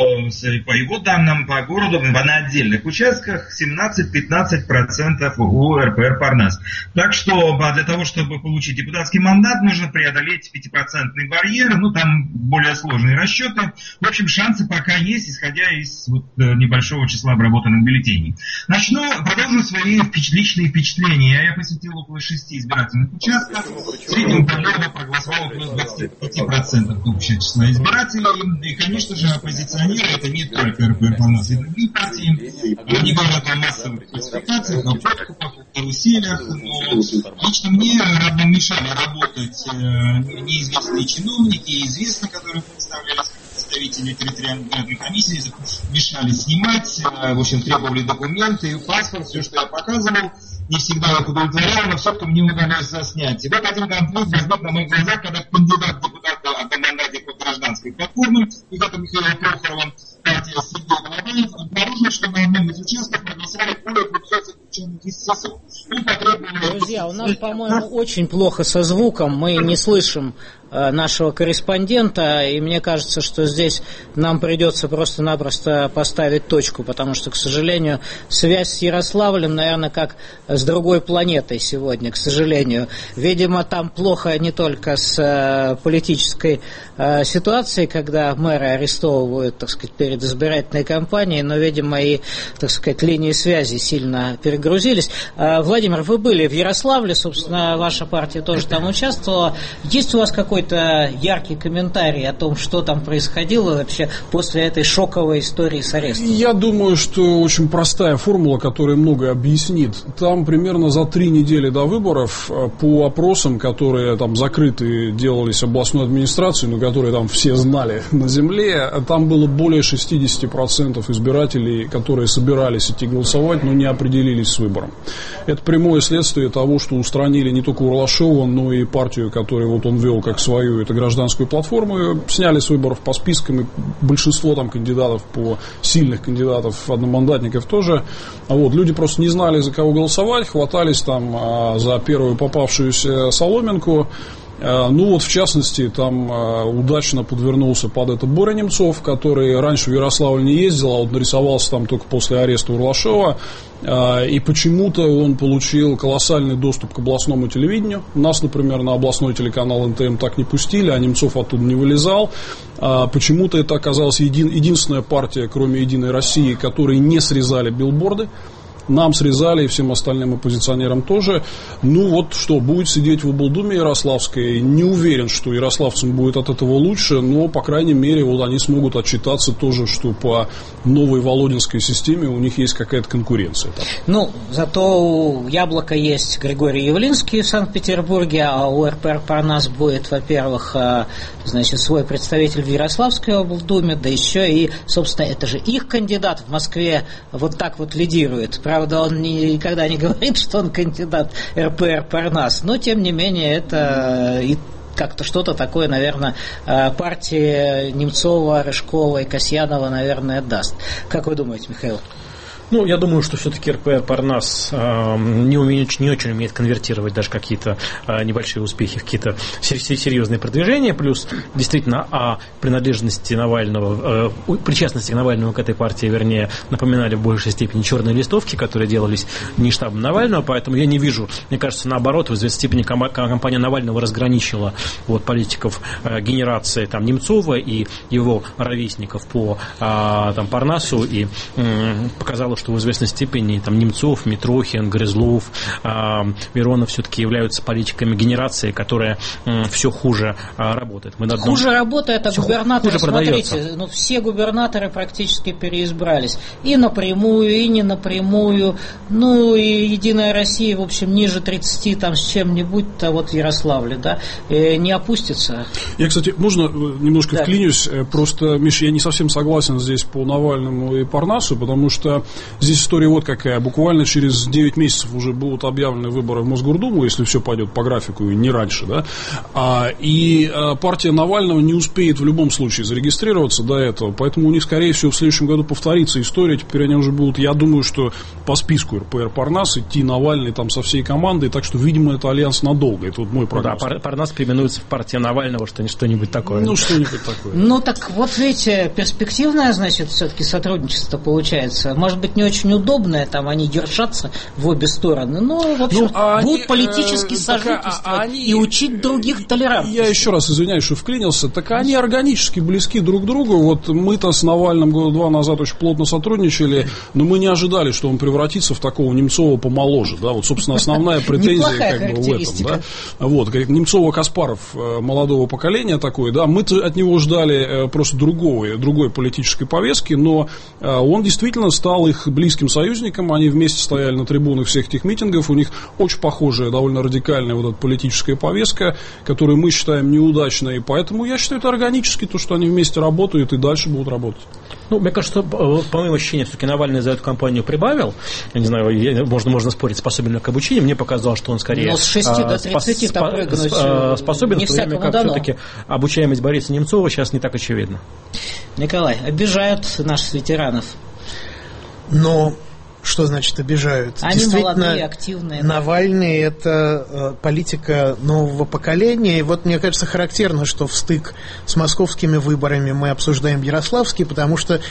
по его данным, по городу, на отдельных участках семнадцать-пятнадцать процентов у эр пэ эр Парнас. Так что для того, чтобы получить депутатский мандат, нужно преодолеть пятипроцентный барьер, ну там более сложные расчеты. В общем, шансы пока есть, исходя из вот, небольшого числа обработанных бюллетеней. Начну, продолжу свои личные впечатления. Я посетил около шести избирательных участков. В среднем полгода проголосовало около двадцати пяти процентов общего числа избирателей. И, конечно, Конечно же, оппозиционеры — это не только эр пэ эр Парнас и другие партии. Они говорят о массовых фальсификациях, о подкупах, о каруселях. Но лично мне родным мешали работать неизвестные чиновники и известные, которые представлялись представители территориальной комиссии, мешали снимать, в общем, требовали документы, паспорт, все, что я показывал. Не всегда их удовлетворяло, но все-таки мне удалось заснять. И вот один конфликт возник на моих глазах, когда кандидат в депутаты от мандате по гражданской платформе, депутатом Михаилом Прохоровым, партия Сергей Головаев, обнаружил, что на одном из участков проголосовали более двухсот заключенных из СИСО. Друзья, у нас, по-моему, очень плохо со звуком, мы не слышим нашего корреспондента, и мне кажется, что здесь нам придется просто-напросто поставить точку, потому что, к сожалению, связь с Ярославлем, наверное, как с другой планетой сегодня, к сожалению. Видимо, там плохо не только с политической ситуацией, когда мэры арестовывают, так сказать, перед избирательной кампанией, но, видимо, и, так сказать, линии связи сильно перегрузились. Владимир, вы были в Ярославле, собственно, ваша партия тоже там участвовала. Есть у вас какой-то яркий комментарий о том, что там происходило вообще после этой шоковой истории с арестом? Я думаю, что очень простая формула, которая многое объяснит. Там примерно за три недели до выборов по опросам, которые там закрыты делались областной администрацией, но которые там все знали на земле, там было более шестьдесят процентов избирателей, которые собирались идти голосовать, но не определились с выбором. Это прямое следствие того, что устранили не только Урлашова, но и партию, которую вот он вел как свою, это гражданскую платформу, сняли с выборов по спискам, и большинство там кандидатов, по сильных кандидатов, одномандатников тоже. Вот, люди просто не знали, за кого голосовать, хватались там а, за первую попавшуюся соломинку. Ну вот, в частности, там удачно подвернулся под это Боря Немцов, который раньше в Ярославль не ездил, а вот нарисовался там только после ареста Урлашова. И почему-то он получил колоссальный доступ к областному телевидению. Нас, например, на областной телеканал эн тэ эм так не пустили, а Немцов оттуда не вылезал. Почему-то это оказалась един, единственная партия, кроме «Единой России», которые не срезали билборды. Нам срезали, и всем остальным оппозиционерам тоже. Ну вот что, будет сидеть в облдуме Ярославской. Не уверен, что ярославцам будет от этого лучше, но, по крайней мере, вот они смогут отчитаться тоже, что по новой Володинской системе у них есть какая-то конкуренция. Там. Ну, зато у Яблока есть Григорий Явлинский в Санкт-Петербурге, а у эр пэ эр Парнас будет, во-первых, значит, свой представитель в Ярославской облдуме, да еще и, собственно, это же их кандидат в Москве вот так вот лидирует. Правда, он никогда не говорит, что он кандидат эр пэ эр Парнас, но, тем не менее, это и как-то что-то такое, наверное, партии Немцова, Рыжкова и Касьянова, наверное, даст. Как вы думаете, Михаил? Ну, я думаю, что все-таки эр пэ эр Парнас э, не, умеет, не очень умеет конвертировать даже какие-то э, небольшие успехи в какие-то серьезные продвижения. Плюс, действительно, о принадлежности Навального, э, причастности к Навальному, к этой партии, вернее, напоминали в большей степени черные листовки, которые делались не штабом Навального. Поэтому я не вижу, мне кажется, наоборот, в известной степени компания Навального разграничила вот, политиков э, генерации там, Немцова и его ровесников по э, там, Парнасу и э, показала, что в известной степени там Немцов, Митрохин, Грызлов, э, Миронов все-таки являются политиками генерации, которая э, все хуже э, работает. Мы одном... Хуже работает, а губернаторы, хуже смотрите, ну, все губернаторы практически переизбрались. И напрямую, и не напрямую. Ну, и Единая Россия, в общем, ниже тридцати там с чем-нибудь-то, вот в Ярославле, да, э, не опустится. Я, кстати, можно немножко да. вклинюсь? Просто, Миша, я не совсем согласен здесь по Навальному и Парнасу, потому что здесь история вот какая. Буквально через девять месяцев уже будут объявлены выборы в Мосгордуму, если все пойдет по графику и не раньше, да. А, и а, партия Навального не успеет в любом случае зарегистрироваться до этого, поэтому у них, скорее всего, в следующем году повторится история. Теперь они уже будут, я думаю, что по списку эр пэ эр Парнас идти Навальный там со всей командой, так что, видимо, это альянс надолго. Это вот мой прогноз. Ну, да, Парнас переименуется в партию Навального, что что-нибудь такое. Ну, что-нибудь такое. Ну, так вот, видите, перспективное, значит, все-таки сотрудничество получается. Может быть, не очень удобное, там они держатся в обе стороны, но, в общем, ну, а будут они, политически э, сожительствовать а они, и учить других толерантности. Я еще раз извиняюсь, что вклинился. Так они органически близки друг к другу. Вот мы-то с Навальным года два назад очень плотно сотрудничали, но мы не ожидали, что он превратится в такого Немцова помоложе. Да? Вот, собственно, основная претензия как бы в этом. Да? Вот, Немцова-Каспаров молодого поколения такой, да, мы от него ждали просто другого, другой политической повестки, но он действительно стал их близким союзником, они вместе стояли на трибунах всех этих митингов, у них очень похожая, довольно радикальная вот эта политическая повестка, которую мы считаем неудачной, и поэтому я считаю это органически, то, что они вместе работают и дальше будут работать. Ну, мне кажется, по моим ощущениям, все-таки Навальный за эту кампанию прибавил. Я не знаю, можно, можно спорить, способен ли к обучению. Мне показалось, что он скорее... Но с шести до тридцати спос, спос, способен, не в то время как дано. Все-таки обучаемость Бориса Немцова сейчас не так очевидна. Николай, обижают наших ветеранов. Но... Что значит обижают? Они молодые, активные. Навальный – это э, политика нового поколения. И вот, мне кажется, характерно, что в стык с московскими выборами мы обсуждаем ярославский, потому что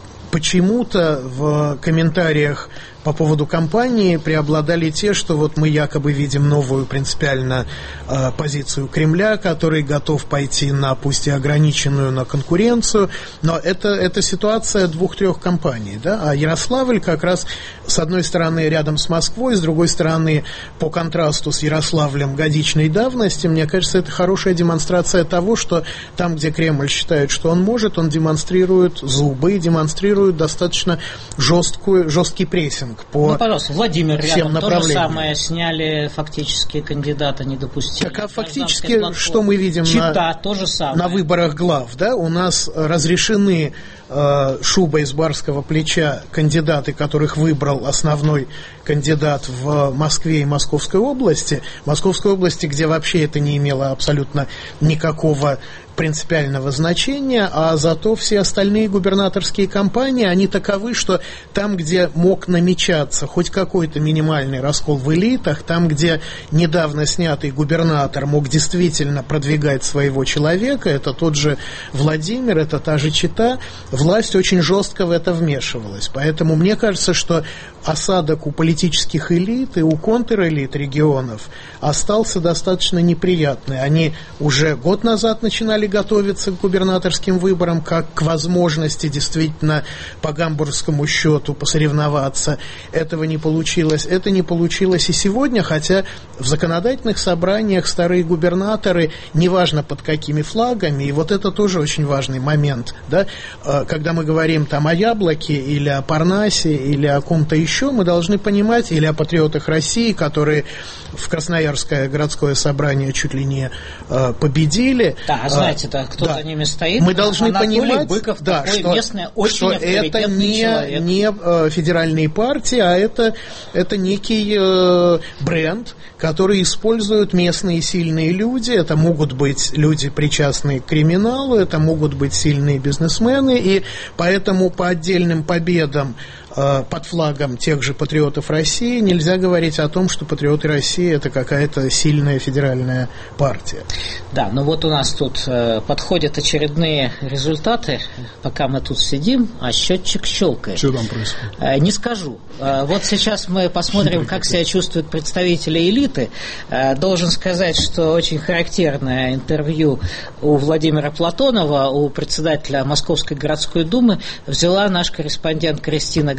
почему-то в комментариях по поводу кампании преобладали те, что вот мы якобы видим новую принципиально э, позицию Кремля, который готов пойти на, пусть и ограниченную, на конкуренцию, но это, это ситуация двух-трех компаний, да, а Ярославль как раз с одной стороны рядом с Москвой, с другой стороны по контрасту с Ярославлем годичной давности, мне кажется, это хорошая демонстрация того, что там, где Кремль считает, что он может, он демонстрирует зубы, демонстрирует достаточно жесткую, жесткий прессинг. По ну, пожалуйста, Владимир рядом то же самое, сняли фактически кандидата, не допустили. Так, а фактически, что мы видим Чита, на, то же самое. на выборах глав, да, у нас разрешены э, шуба из барского плеча кандидаты, которых выбрал основной кандидат в Москве и Московской области, Московской области, где вообще это не имело абсолютно никакого принципиального значения, а зато все остальные губернаторские кампании, они таковы, что там, где мог намечаться хоть какой-то минимальный раскол в элитах, там, где недавно снятый губернатор мог действительно продвигать своего человека, это тот же Владимир, это та же Чита, власть очень жестко в это вмешивалась. Поэтому мне кажется, что осадок у политических элит и у контрэлит регионов остался достаточно неприятный. Они уже год назад начинали готовиться к губернаторским выборам, как к возможности действительно по гамбургскому счету посоревноваться. Этого не получилось. Это не получилось и сегодня, хотя в законодательных собраниях старые губернаторы, неважно под какими флагами, и вот это тоже очень важный момент, да, когда мы говорим там о Яблоке или о Парнасе или о ком-то еще, мы должны понимать, или о патриотах России, которые в Красноярское городское собрание чуть ли не э, победили. Да, знаете, да, кто да. за ними стоит. Мы должны Анатолий понимать, Быков, да, что, местное, очень что это не, не э, федеральные партии, а это, это некий э, бренд, который используют местные сильные люди. Это могут быть люди, причастные к криминалу, это могут быть сильные бизнесмены, и поэтому по отдельным победам под флагом тех же патриотов России нельзя говорить о том, что патриоты России это какая-то сильная федеральная партия. Да, ну вот у нас тут э, подходят очередные результаты, пока мы тут сидим, а счетчик щелкает. Что там происходит? Э, не скажу. Э, вот сейчас мы посмотрим, как себя чувствуют представители элиты. Э, должен сказать, что очень характерное интервью у Владимира Платонова, у председателя Московской городской думы, взяла наш корреспондент Кристина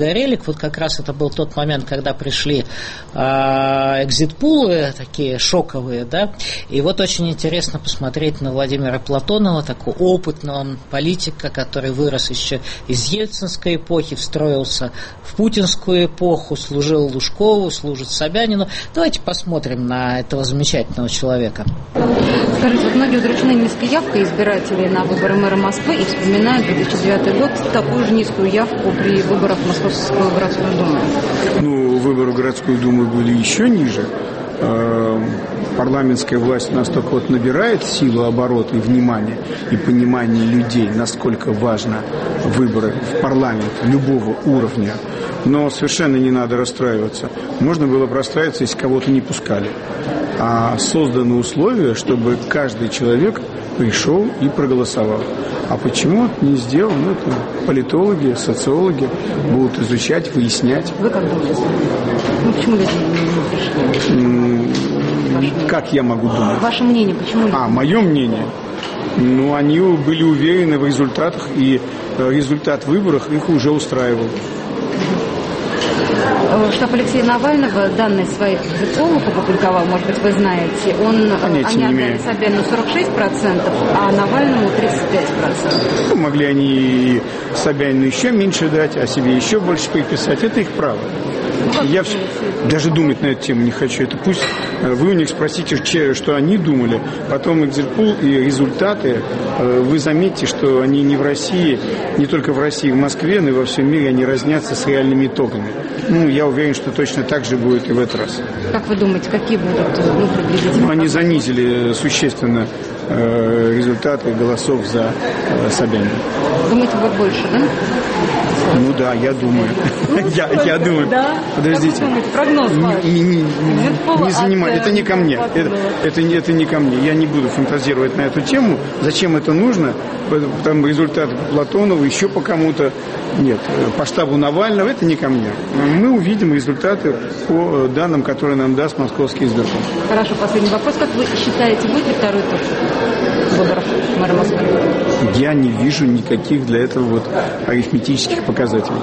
Горелик. Вот как раз это был тот момент, когда пришли э, экзит-пулы, такие шоковые, да, и вот очень интересно посмотреть на Владимира Платонова, такого опытного политика, который вырос еще из ельцинской эпохи, встроился в путинскую эпоху, служил Лужкову, служит Собянину. Давайте посмотрим на этого замечательного человека. Скажите, вот многие удручены низкой явкой избирателей на выборы мэра Москвы и вспоминают две тысячи девятый год, такую же низкую явку при выборах Московского городскую думу. Ну, выборы в городскую думу были еще ниже. Парламентская власть настолько вот набирает силу оборота и внимания и понимания людей, насколько важно выборы в парламент любого уровня. Но совершенно не надо расстраиваться. Можно было бы расстраиваться, если кого-то не пускали. А созданы условия, чтобы каждый человек пришел и проголосовал. А почему это не сделано? Это политологи, социологи будут изучать, выяснять. Вы как думаете? Ну, почему люди не пришли? Как я могу думать? Ваше мнение, почему люди? А, мое мнение? Ну, они были уверены в результатах, и результат выборов их уже устраивал. Штаб Алексея Навального данные своих экзит-полов опубликовал, может быть, вы знаете. Он, они отдали Собянину сорок шесть процентов, а Навальному тридцать пять процентов. Ну, могли они Собянину еще меньше дать, а себе еще больше приписать. Это их право. Ну, я все, даже думать на эту тему не хочу. Это пусть вы у них спросите, что они думали. Потом экзит-пул и результаты. Вы заметите, что они не в России, не только в России, в Москве, но и во всем мире они разнятся с реальными итогами. Ну, я уверен, что точно так же будет и в этот раз. Как вы думаете, какие будут, ну, приблизительно? Ну, они занизили существенно э, результаты голосов за э, Собянина. Думаете, будет больше, да? Ну да, я думаю. Ну, я, я думаю. Да? Подождите. Как вы думаете, прогноз ваш? Не, не, не, не занимай. Это не ко мне. Это, это, это не ко мне. Я не буду фантазировать на эту тему. Зачем это нужно? Там результаты по Платонову, еще по кому-то. Нет, по штабу Навального это не ко мне. Мы увидим результаты по данным, которые нам даст Московский избирком. Хорошо, последний вопрос. Как вы считаете, будет ли второй тур выборов мэра Москвы? Я не вижу никаких для этого вот арифметических показателей.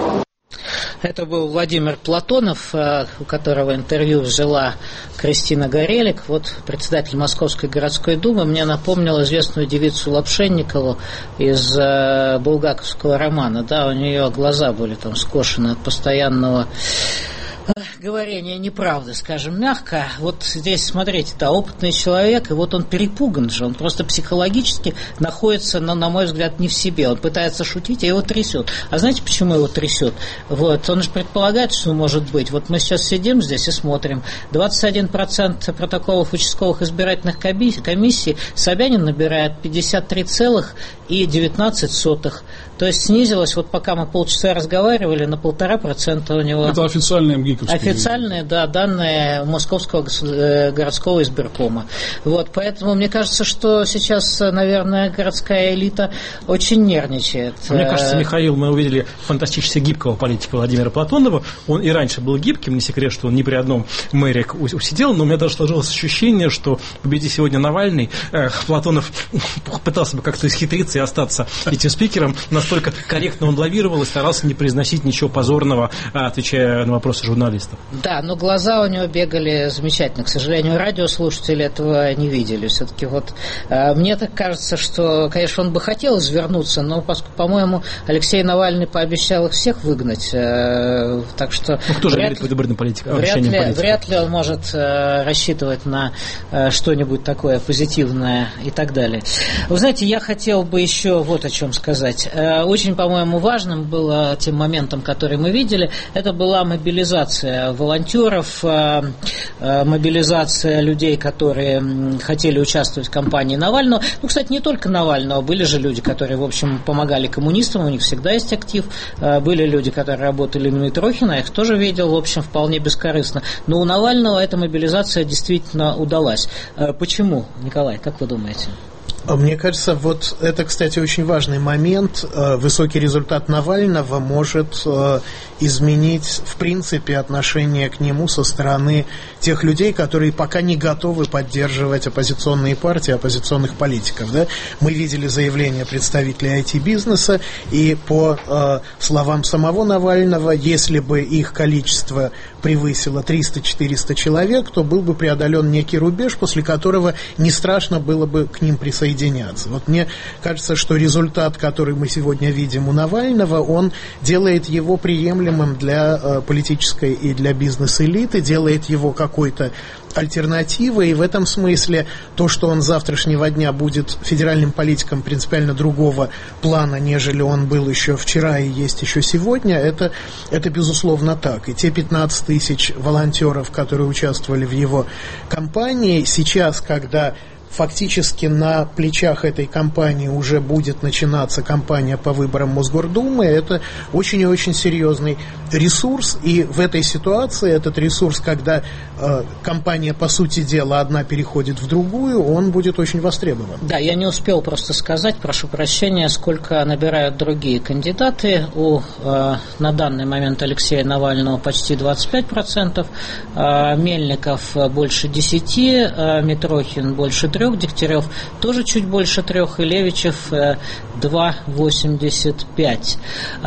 Это был Владимир Платонов, у которого интервью взяла Кристина Горелик, вот председатель Московской городской думы. Мне напомнил известную девицу Лапшенникову из э, булгаковского романа. Да, у нее глаза были там скошены от постоянного говорение неправды, скажем мягко. Вот здесь, смотрите, да, опытный человек, и вот он перепуган же, он просто психологически находится, на, на мой взгляд, не в себе. Он пытается шутить, а его трясет. А знаете, почему его трясет? Вот, он же предполагает, что может быть. Вот мы сейчас сидим здесь и смотрим. двадцать один процент протоколов участковых избирательных комиссий Собянин набирает пятьдесят три целых девятнадцать сотых. То есть снизилось, вот пока мы полчаса разговаривали, на полтора процента у него. Это официальные МГИКовские. Официальные, да, данные Московского городского избиркома. Вот, поэтому мне кажется, что сейчас, наверное, городская элита очень нервничает. Мне кажется, Михаил, мы увидели фантастически гибкого политика Владимира Платонова. Он и раньше был гибким, не секрет, что он не при одном мэре усидел, но у меня даже сложилось ощущение, что победи сегодня Навальный, э, Платонов пытался бы как-то исхитриться и остаться этим спикером. Настолько корректно он лавировал и старался не произносить ничего позорного, отвечая на вопросы журналистов. Да, но глаза у него бегали замечательно. К сожалению, радиослушатели этого не видели. Все-таки вот э, мне так кажется, что, конечно, он бы хотел извернуться, но, по-моему, Алексей Навальный пообещал их всех выгнать. Э, так что ну, кто же верит в предвыборную политику? Вряд ли, вряд ли он может э, рассчитывать на э, что-нибудь такое позитивное и так далее. Вы знаете, я хотел бы еще вот о чем сказать. Э, очень, по-моему, важным было тем моментом, который мы видели, это была мобилизация волонтеров, мобилизация людей, которые хотели участвовать в кампании Навального. Ну, кстати, не только Навального, были же люди, которые, в общем, помогали коммунистам, у них всегда есть актив. Были люди, которые работали на Митрохина, я их тоже видел, в общем, вполне бескорыстно. Но у Навального эта мобилизация действительно удалась. Почему, Николай, как вы думаете? Мне кажется, вот это, кстати, очень важный момент. Высокий результат Навального может изменить, в принципе, отношение к нему со стороны тех людей, которые пока не готовы поддерживать оппозиционные партии, оппозиционных политиков. Да? Мы видели заявления представителей ай ти-бизнеса, и по э, словам самого Навального, если бы их количество превысило триста-четыреста человек, то был бы преодолен некий рубеж, после которого не страшно было бы к ним присоединяться. Вот мне кажется, что результат, который мы сегодня видим у Навального, он делает его приемлемым для э, политической и для бизнес-элиты, делает его какой-то альтернативой, и в этом смысле то, что он с завтрашнего дня будет федеральным политиком принципиально другого плана, нежели он был еще вчера и есть еще сегодня, это, это безусловно так. И те пятнадцать тысяч волонтеров, которые участвовали в его кампании, сейчас, когда фактически на плечах этой кампании уже будет начинаться кампания по выборам Мосгордумы, это очень и очень серьезный ресурс, и в этой ситуации этот ресурс, когда э, кампания, по сути дела, одна переходит в другую, он будет очень востребован. Да, я не успел просто сказать, прошу прощения, сколько набирают другие кандидаты. У, э, на данный момент Алексея Навального почти двадцать пять процентов, э, Мельников больше десять, э, Митрохин больше трех, Дегтярев тоже чуть больше трех, и Левичев два восемьдесят пять.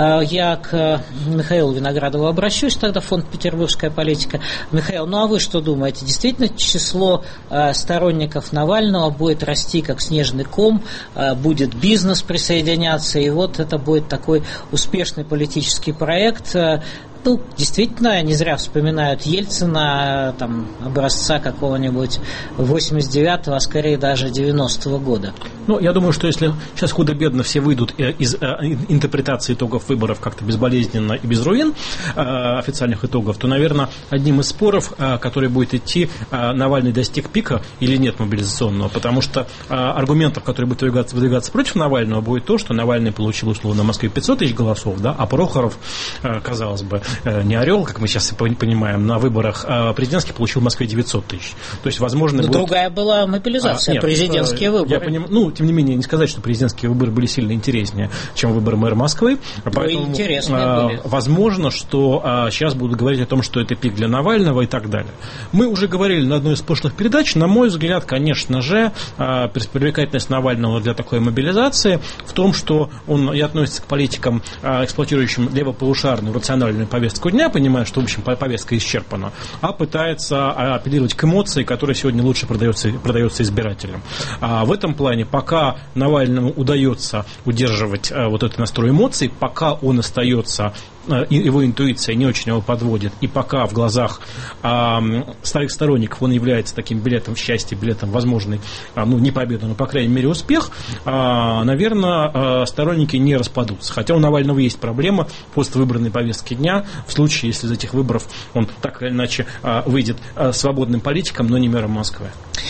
Я к Михаилу Виноградову обращусь, тогда фонд «Петербургская политика». Михаил, ну а вы что думаете? Действительно число сторонников Навального будет расти как снежный ком, будет бизнес присоединяться, и вот это будет такой успешный политический проект? Ну, действительно, не зря вспоминают Ельцина, там, образца какого-нибудь восемьдесят девятого, а скорее даже девяностого года. Ну, я думаю, что если сейчас худо-бедно все выйдут из интерпретации итогов выборов как-то безболезненно и без руин официальных итогов, то, наверное, одним из споров, который будет идти, Навальный достиг пика или нет мобилизационного, потому что аргументов, которые будут выдвигаться, выдвигаться против Навального, будет то, что Навальный получил, условно, в Москве пятьсот тысяч голосов, да, а Прохоров, казалось бы, не орел, как мы сейчас понимаем, на выборах президентских получил в Москве девятьсот тысяч. То есть, возможно, будет... Другая была мобилизация, а, нет, президентские выборы. Я поним... Ну, тем не менее, не сказать, что президентские выборы были сильно интереснее, чем выборы мэра Москвы. Поэтому, ну, интересные а, были. Возможно, что а, сейчас будут говорить о том, что это пик для Навального и так далее. Мы уже говорили на одной из прошлых передач. На мой взгляд, конечно же, а, привлекательность Навального для такой мобилизации в том, что он и относится к политикам, а, эксплуатирующим левополушарную рациональную повестку дня, понимая, что, в общем, повестка исчерпана, а пытается апеллировать к эмоции, которая сегодня лучше продается, продается избирателям. А в этом плане, пока Навальному удается удерживать а, вот этот настрой эмоций, пока он остается, а, его интуиция не очень его подводит, и пока в глазах а, старых сторонников он является таким билетом в счастье, билетом возможной, а, ну, не победы, но, по крайней мере, успех, а, наверное, а, сторонники не распадутся. Хотя у Навального есть проблема поствыборной повестки дня, в случае, если из этих выборов он так или иначе выйдет свободным политиком, но не мэром Москвы.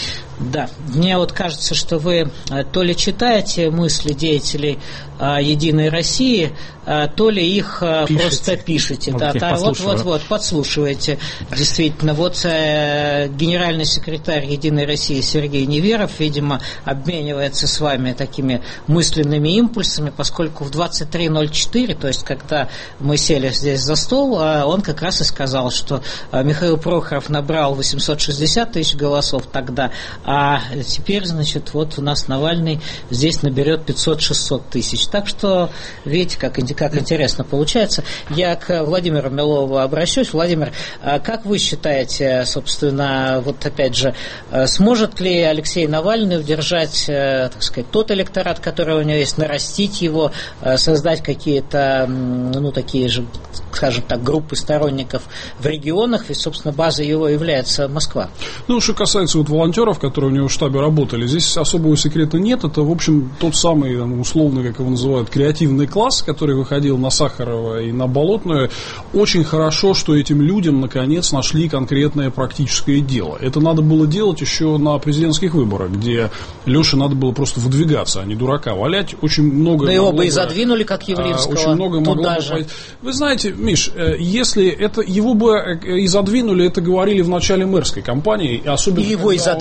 Да, мне вот кажется, что вы то ли читаете мысли деятелей а, «Единой России», а, то ли их а, просто пишете. Вот, да, да, вот, вот, вот, подслушиваете. Действительно, вот а, генеральный секретарь «Единой России» Сергей Неверов, видимо, обменивается с вами такими мысленными импульсами, поскольку в двадцать три ноль четыре, то есть когда мы сели здесь за стол, а, он как раз и сказал, что а, Михаил Прохоров набрал восемьсот шестьдесят тысяч голосов тогда, а теперь, значит, вот у нас Навальный здесь наберет пятьсот-шестьсот тысяч. Так что, видите, как, как интересно получается. Я к Владимиру Милову обращусь. Владимир, как вы считаете, собственно, вот опять же, сможет ли Алексей Навальный удержать, так сказать, тот электорат, который у него есть, нарастить его, создать какие-то, ну, такие же, скажем так, группы сторонников в регионах, ведь, собственно, базой его является Москва? Ну, что касается вот волонтеров, которые у него в штабе работали, здесь особого секрета нет. Это, в общем, тот самый, там, условный, как его называют, креативный класс, который выходил на Сахарова и на Болотную. Очень хорошо, что этим людям, наконец, нашли конкретное практическое дело. Это надо было делать еще на президентских выборах, где Леше надо было просто выдвигаться, а не дурака валять. Очень много... Да его бы и задвинули, как Явлинского. Очень много могло бы... Вы знаете, Миш, если это его бы и задвинули, это говорили в начале мэрской кампании. Особенно, и его и задвинули?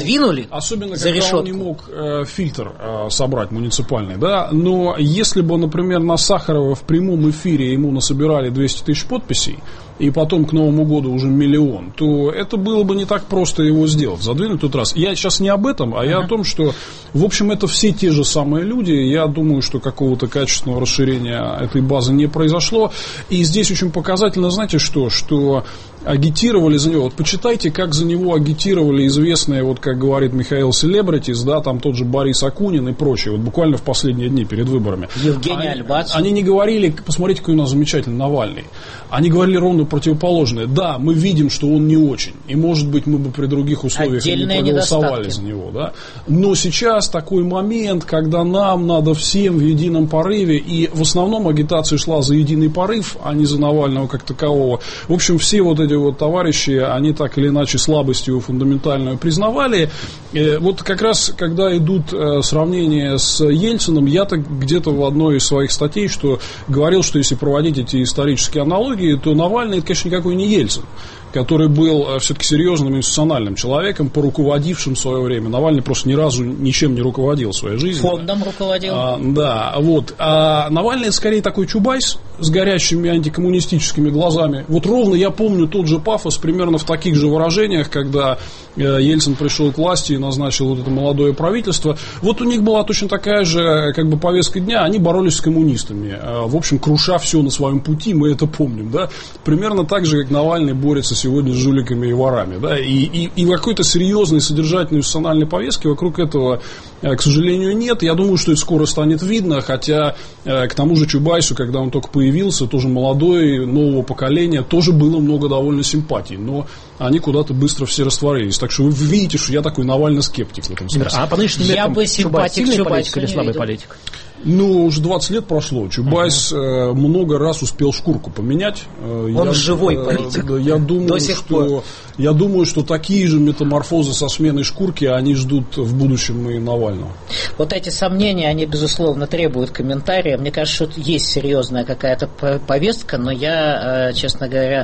особенно за когда решетку. Он не мог э, фильтр э, собрать муниципальный, да. Но если бы, например, на Сахарова в прямом эфире ему насобирали двести тысяч подписей, и потом к Новому году уже миллион, то это было бы не так просто его сделать, задвинуть тот раз. Я сейчас не об этом, а я uh-huh. о том, что, в общем, это все те же самые люди. Я думаю, что какого-то качественного расширения этой базы не произошло. И здесь очень показательно, знаете что, что агитировали за него. Вот почитайте, как за него агитировали известные, вот как говорит Михаил Селебритис, да, там тот же Борис Акунин и прочие, вот буквально в последние дни перед выборами. Евгений они, Альбац. Они не говорили, посмотрите, какой у нас замечательный Навальный. Они говорили ровно противоположное. Да, мы видим, что он не очень. И, может быть, мы бы при других условиях Отдельные не проголосовали недостатки. за него. Да? Но сейчас такой момент, когда нам надо всем в едином порыве, и в основном агитация шла за единый порыв, а не за Навального как такового. В общем, все вот эти вот товарищи, они так или иначе слабость его фундаментальную признавали. И вот как раз, когда идут сравнения с Ельциным, я-то где-то в одной из своих статей, что говорил, что если проводить эти исторические аналогии, то Навальный, это, конечно, никакой не Ельцин, который был все-таки серьезным институциональным человеком, поруководившим в свое время. Навальный просто ни разу ничем не руководил в своей жизни. Фондом руководил. А, да, вот. А Навальный это скорее такой Чубайс с горящими антикоммунистическими глазами. Вот ровно я помню тот же пафос примерно в таких же выражениях, когда Ельцин пришел к власти и назначил вот это молодое правительство. Вот у них была точно такая же как бы повестка дня. Они боролись с коммунистами. В общем, круша все на своем пути, мы это помним, да. Примерно так же, как Навальный борется сегодня с жуликами и ворами, да, и, и, и какой-то серьезной содержательной институциональной повестки вокруг этого, к сожалению, нет. Я думаю, что это скоро станет видно, хотя к тому же Чубайсу, когда он только появился, тоже молодой, нового поколения, тоже было много довольно симпатий, но они куда-то быстро все растворились. Так что вы видите, что я такой Навально-скептик в этом смысле. А по нынешним меркам бы Чубайс сильный Чубайс политик или слабый политик? Ну, уже двадцать лет прошло. Чубайс uh-huh. много раз успел шкурку поменять. Он я, живой политик. Я думаю, До сих что, пор. Я думаю, что такие же метаморфозы со сменой шкурки они ждут в будущем и Навального. Вот эти сомнения, они, безусловно, требуют комментария. Мне кажется, что есть серьезная какая-то повестка, но я, честно говоря,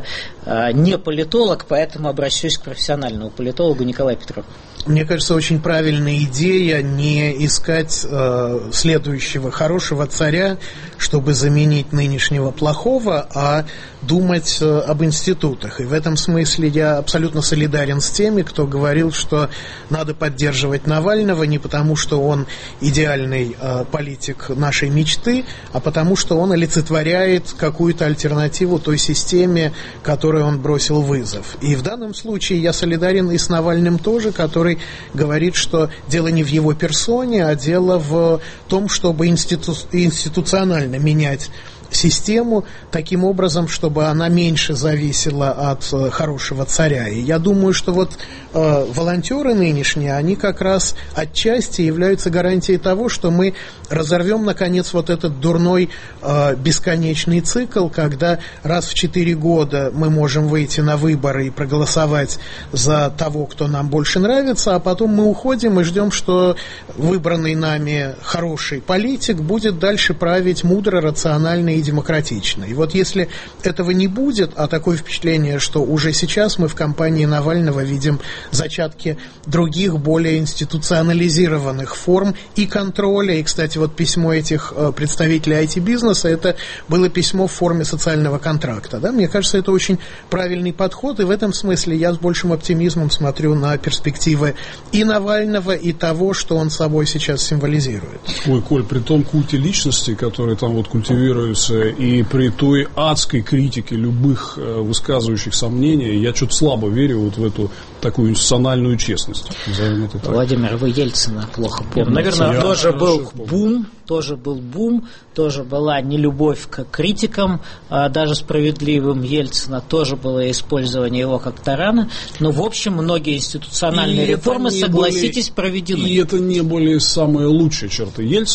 не политолог, поэтому обращусь к профессиональному политологу Николаю Петрову. Мне кажется, очень правильная идея не искать э, следующего хорошего царя, чтобы заменить нынешнего плохого, а думать э, об институтах. И в этом смысле я абсолютно солидарен с теми, кто говорил, что надо поддерживать Навального не потому, что он идеальный э, политик нашей мечты, а потому, что он олицетворяет какую-то альтернативу той системе, которой он бросил вызов. И в данном случае я солидарен и с Навальным тоже, который говорит, что дело не в его персоне, а дело в том, чтобы институ... институционально менять систему таким образом, чтобы она меньше зависела от э, хорошего царя. И я думаю, что вот э, волонтеры нынешние, они как раз отчасти являются гарантией того, что мы разорвем, наконец, вот этот дурной э, бесконечный цикл, когда раз в четыре года мы можем выйти на выборы и проголосовать за того, кто нам больше нравится, а потом мы уходим и ждем, что выбранный нами хороший политик будет дальше править мудро, рационально и демократично. И вот если этого не будет, а такое впечатление, что уже сейчас мы в кампании Навального видим зачатки других, более институционализированных форм и контроля. И, кстати, вот письмо этих представителей ай ти-бизнеса, это было письмо в форме социального контракта. Да? Мне кажется, это очень правильный подход, и в этом смысле я с большим оптимизмом смотрю на перспективы и Навального, и того, что он собой сейчас символизирует. Ой, Коль, при том культе личности, который там вот культивируется, и при той адской критике любых э, высказывающих сомнения, я что-то слабо верю вот в эту такую институциональную честность. Владимир, вы Ельцина плохо помните. Наверное, я тоже был бум, тоже был бум, тоже была нелюбовь к критикам, а даже справедливым Ельцина, тоже было использование его как тарана. Но, в общем, многие институциональные и реформы, согласитесь, были, проведены. И это не были самые лучшие черты Ельцина.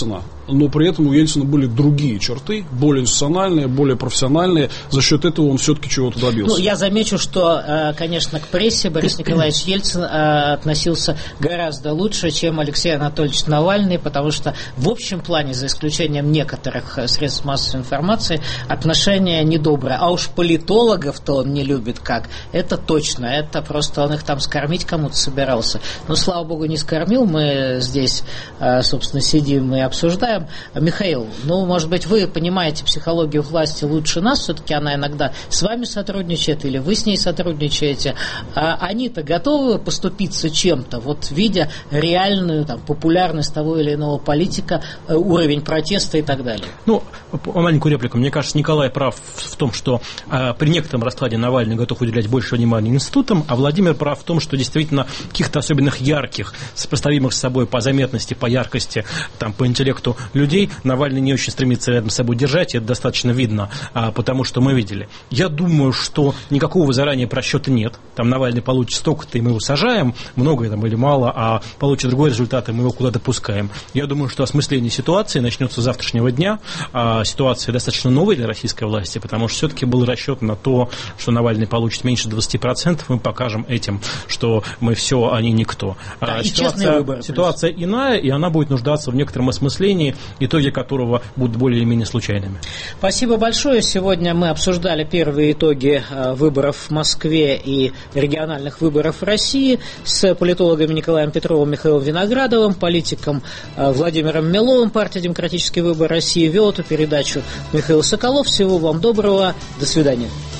но при этом у Ельцина были другие черты, более институциональные, более профессиональные. За счет этого он все-таки чего-то добился. Ну, я замечу, что, конечно, к прессе Борис Николаевич Ельцин относился гораздо лучше, чем Алексей Анатольевич Навальный, потому что в общем плане, за исключением некоторых средств массовой информации, отношения недобрые. А уж политологов-то он не любит как. Это точно. Это просто он их там скормить кому-то собирался. Но, слава богу, не скормил. Мы здесь, собственно, сидим и обсуждаем. Михаил, ну, может быть, вы понимаете психологию власти лучше нас. Все-таки она иногда с вами сотрудничает или вы с ней сотрудничаете. А они-то готовы поступиться чем-то, вот видя реальную там, популярность того или иного политика, уровень протеста и так далее? Ну, маленькую реплику. Мне кажется, Николай прав в том, что э, при некотором раскладе Навальный готов уделять больше внимания институтам, а Владимир прав в том, что действительно каких-то особенных ярких, сопоставимых с собой по заметности, по яркости, там, по интеллекту людей Навальный не очень стремится рядом с собой держать, и это достаточно видно, а, потому что мы видели. Я думаю, что никакого заранее просчета нет. Там Навальный получит столько-то, и мы его сажаем, многое там или мало, а получит другой результат, и мы его куда-то пускаем. Я думаю, что осмысление ситуации начнется с завтрашнего дня. А, ситуация достаточно новая для российской власти, потому что все-таки был расчет на то, что Навальный получит меньше двадцать процентов, мы покажем этим, что мы все, они никто. Да, а, и ситуация, выборы, ситуация иная, и она будет нуждаться в некотором осмыслении, итоги которого будут более или менее случайными. Спасибо большое. Сегодня мы обсуждали первые итоги выборов в Москве и региональных выборов в России с политологами Николаем Петровым и Михаилом Виноградовым, политиком Владимиром Меловым, партия «Демократический выбор России». Вел эту передачу Михаил Соколов. Всего вам доброго. До свидания.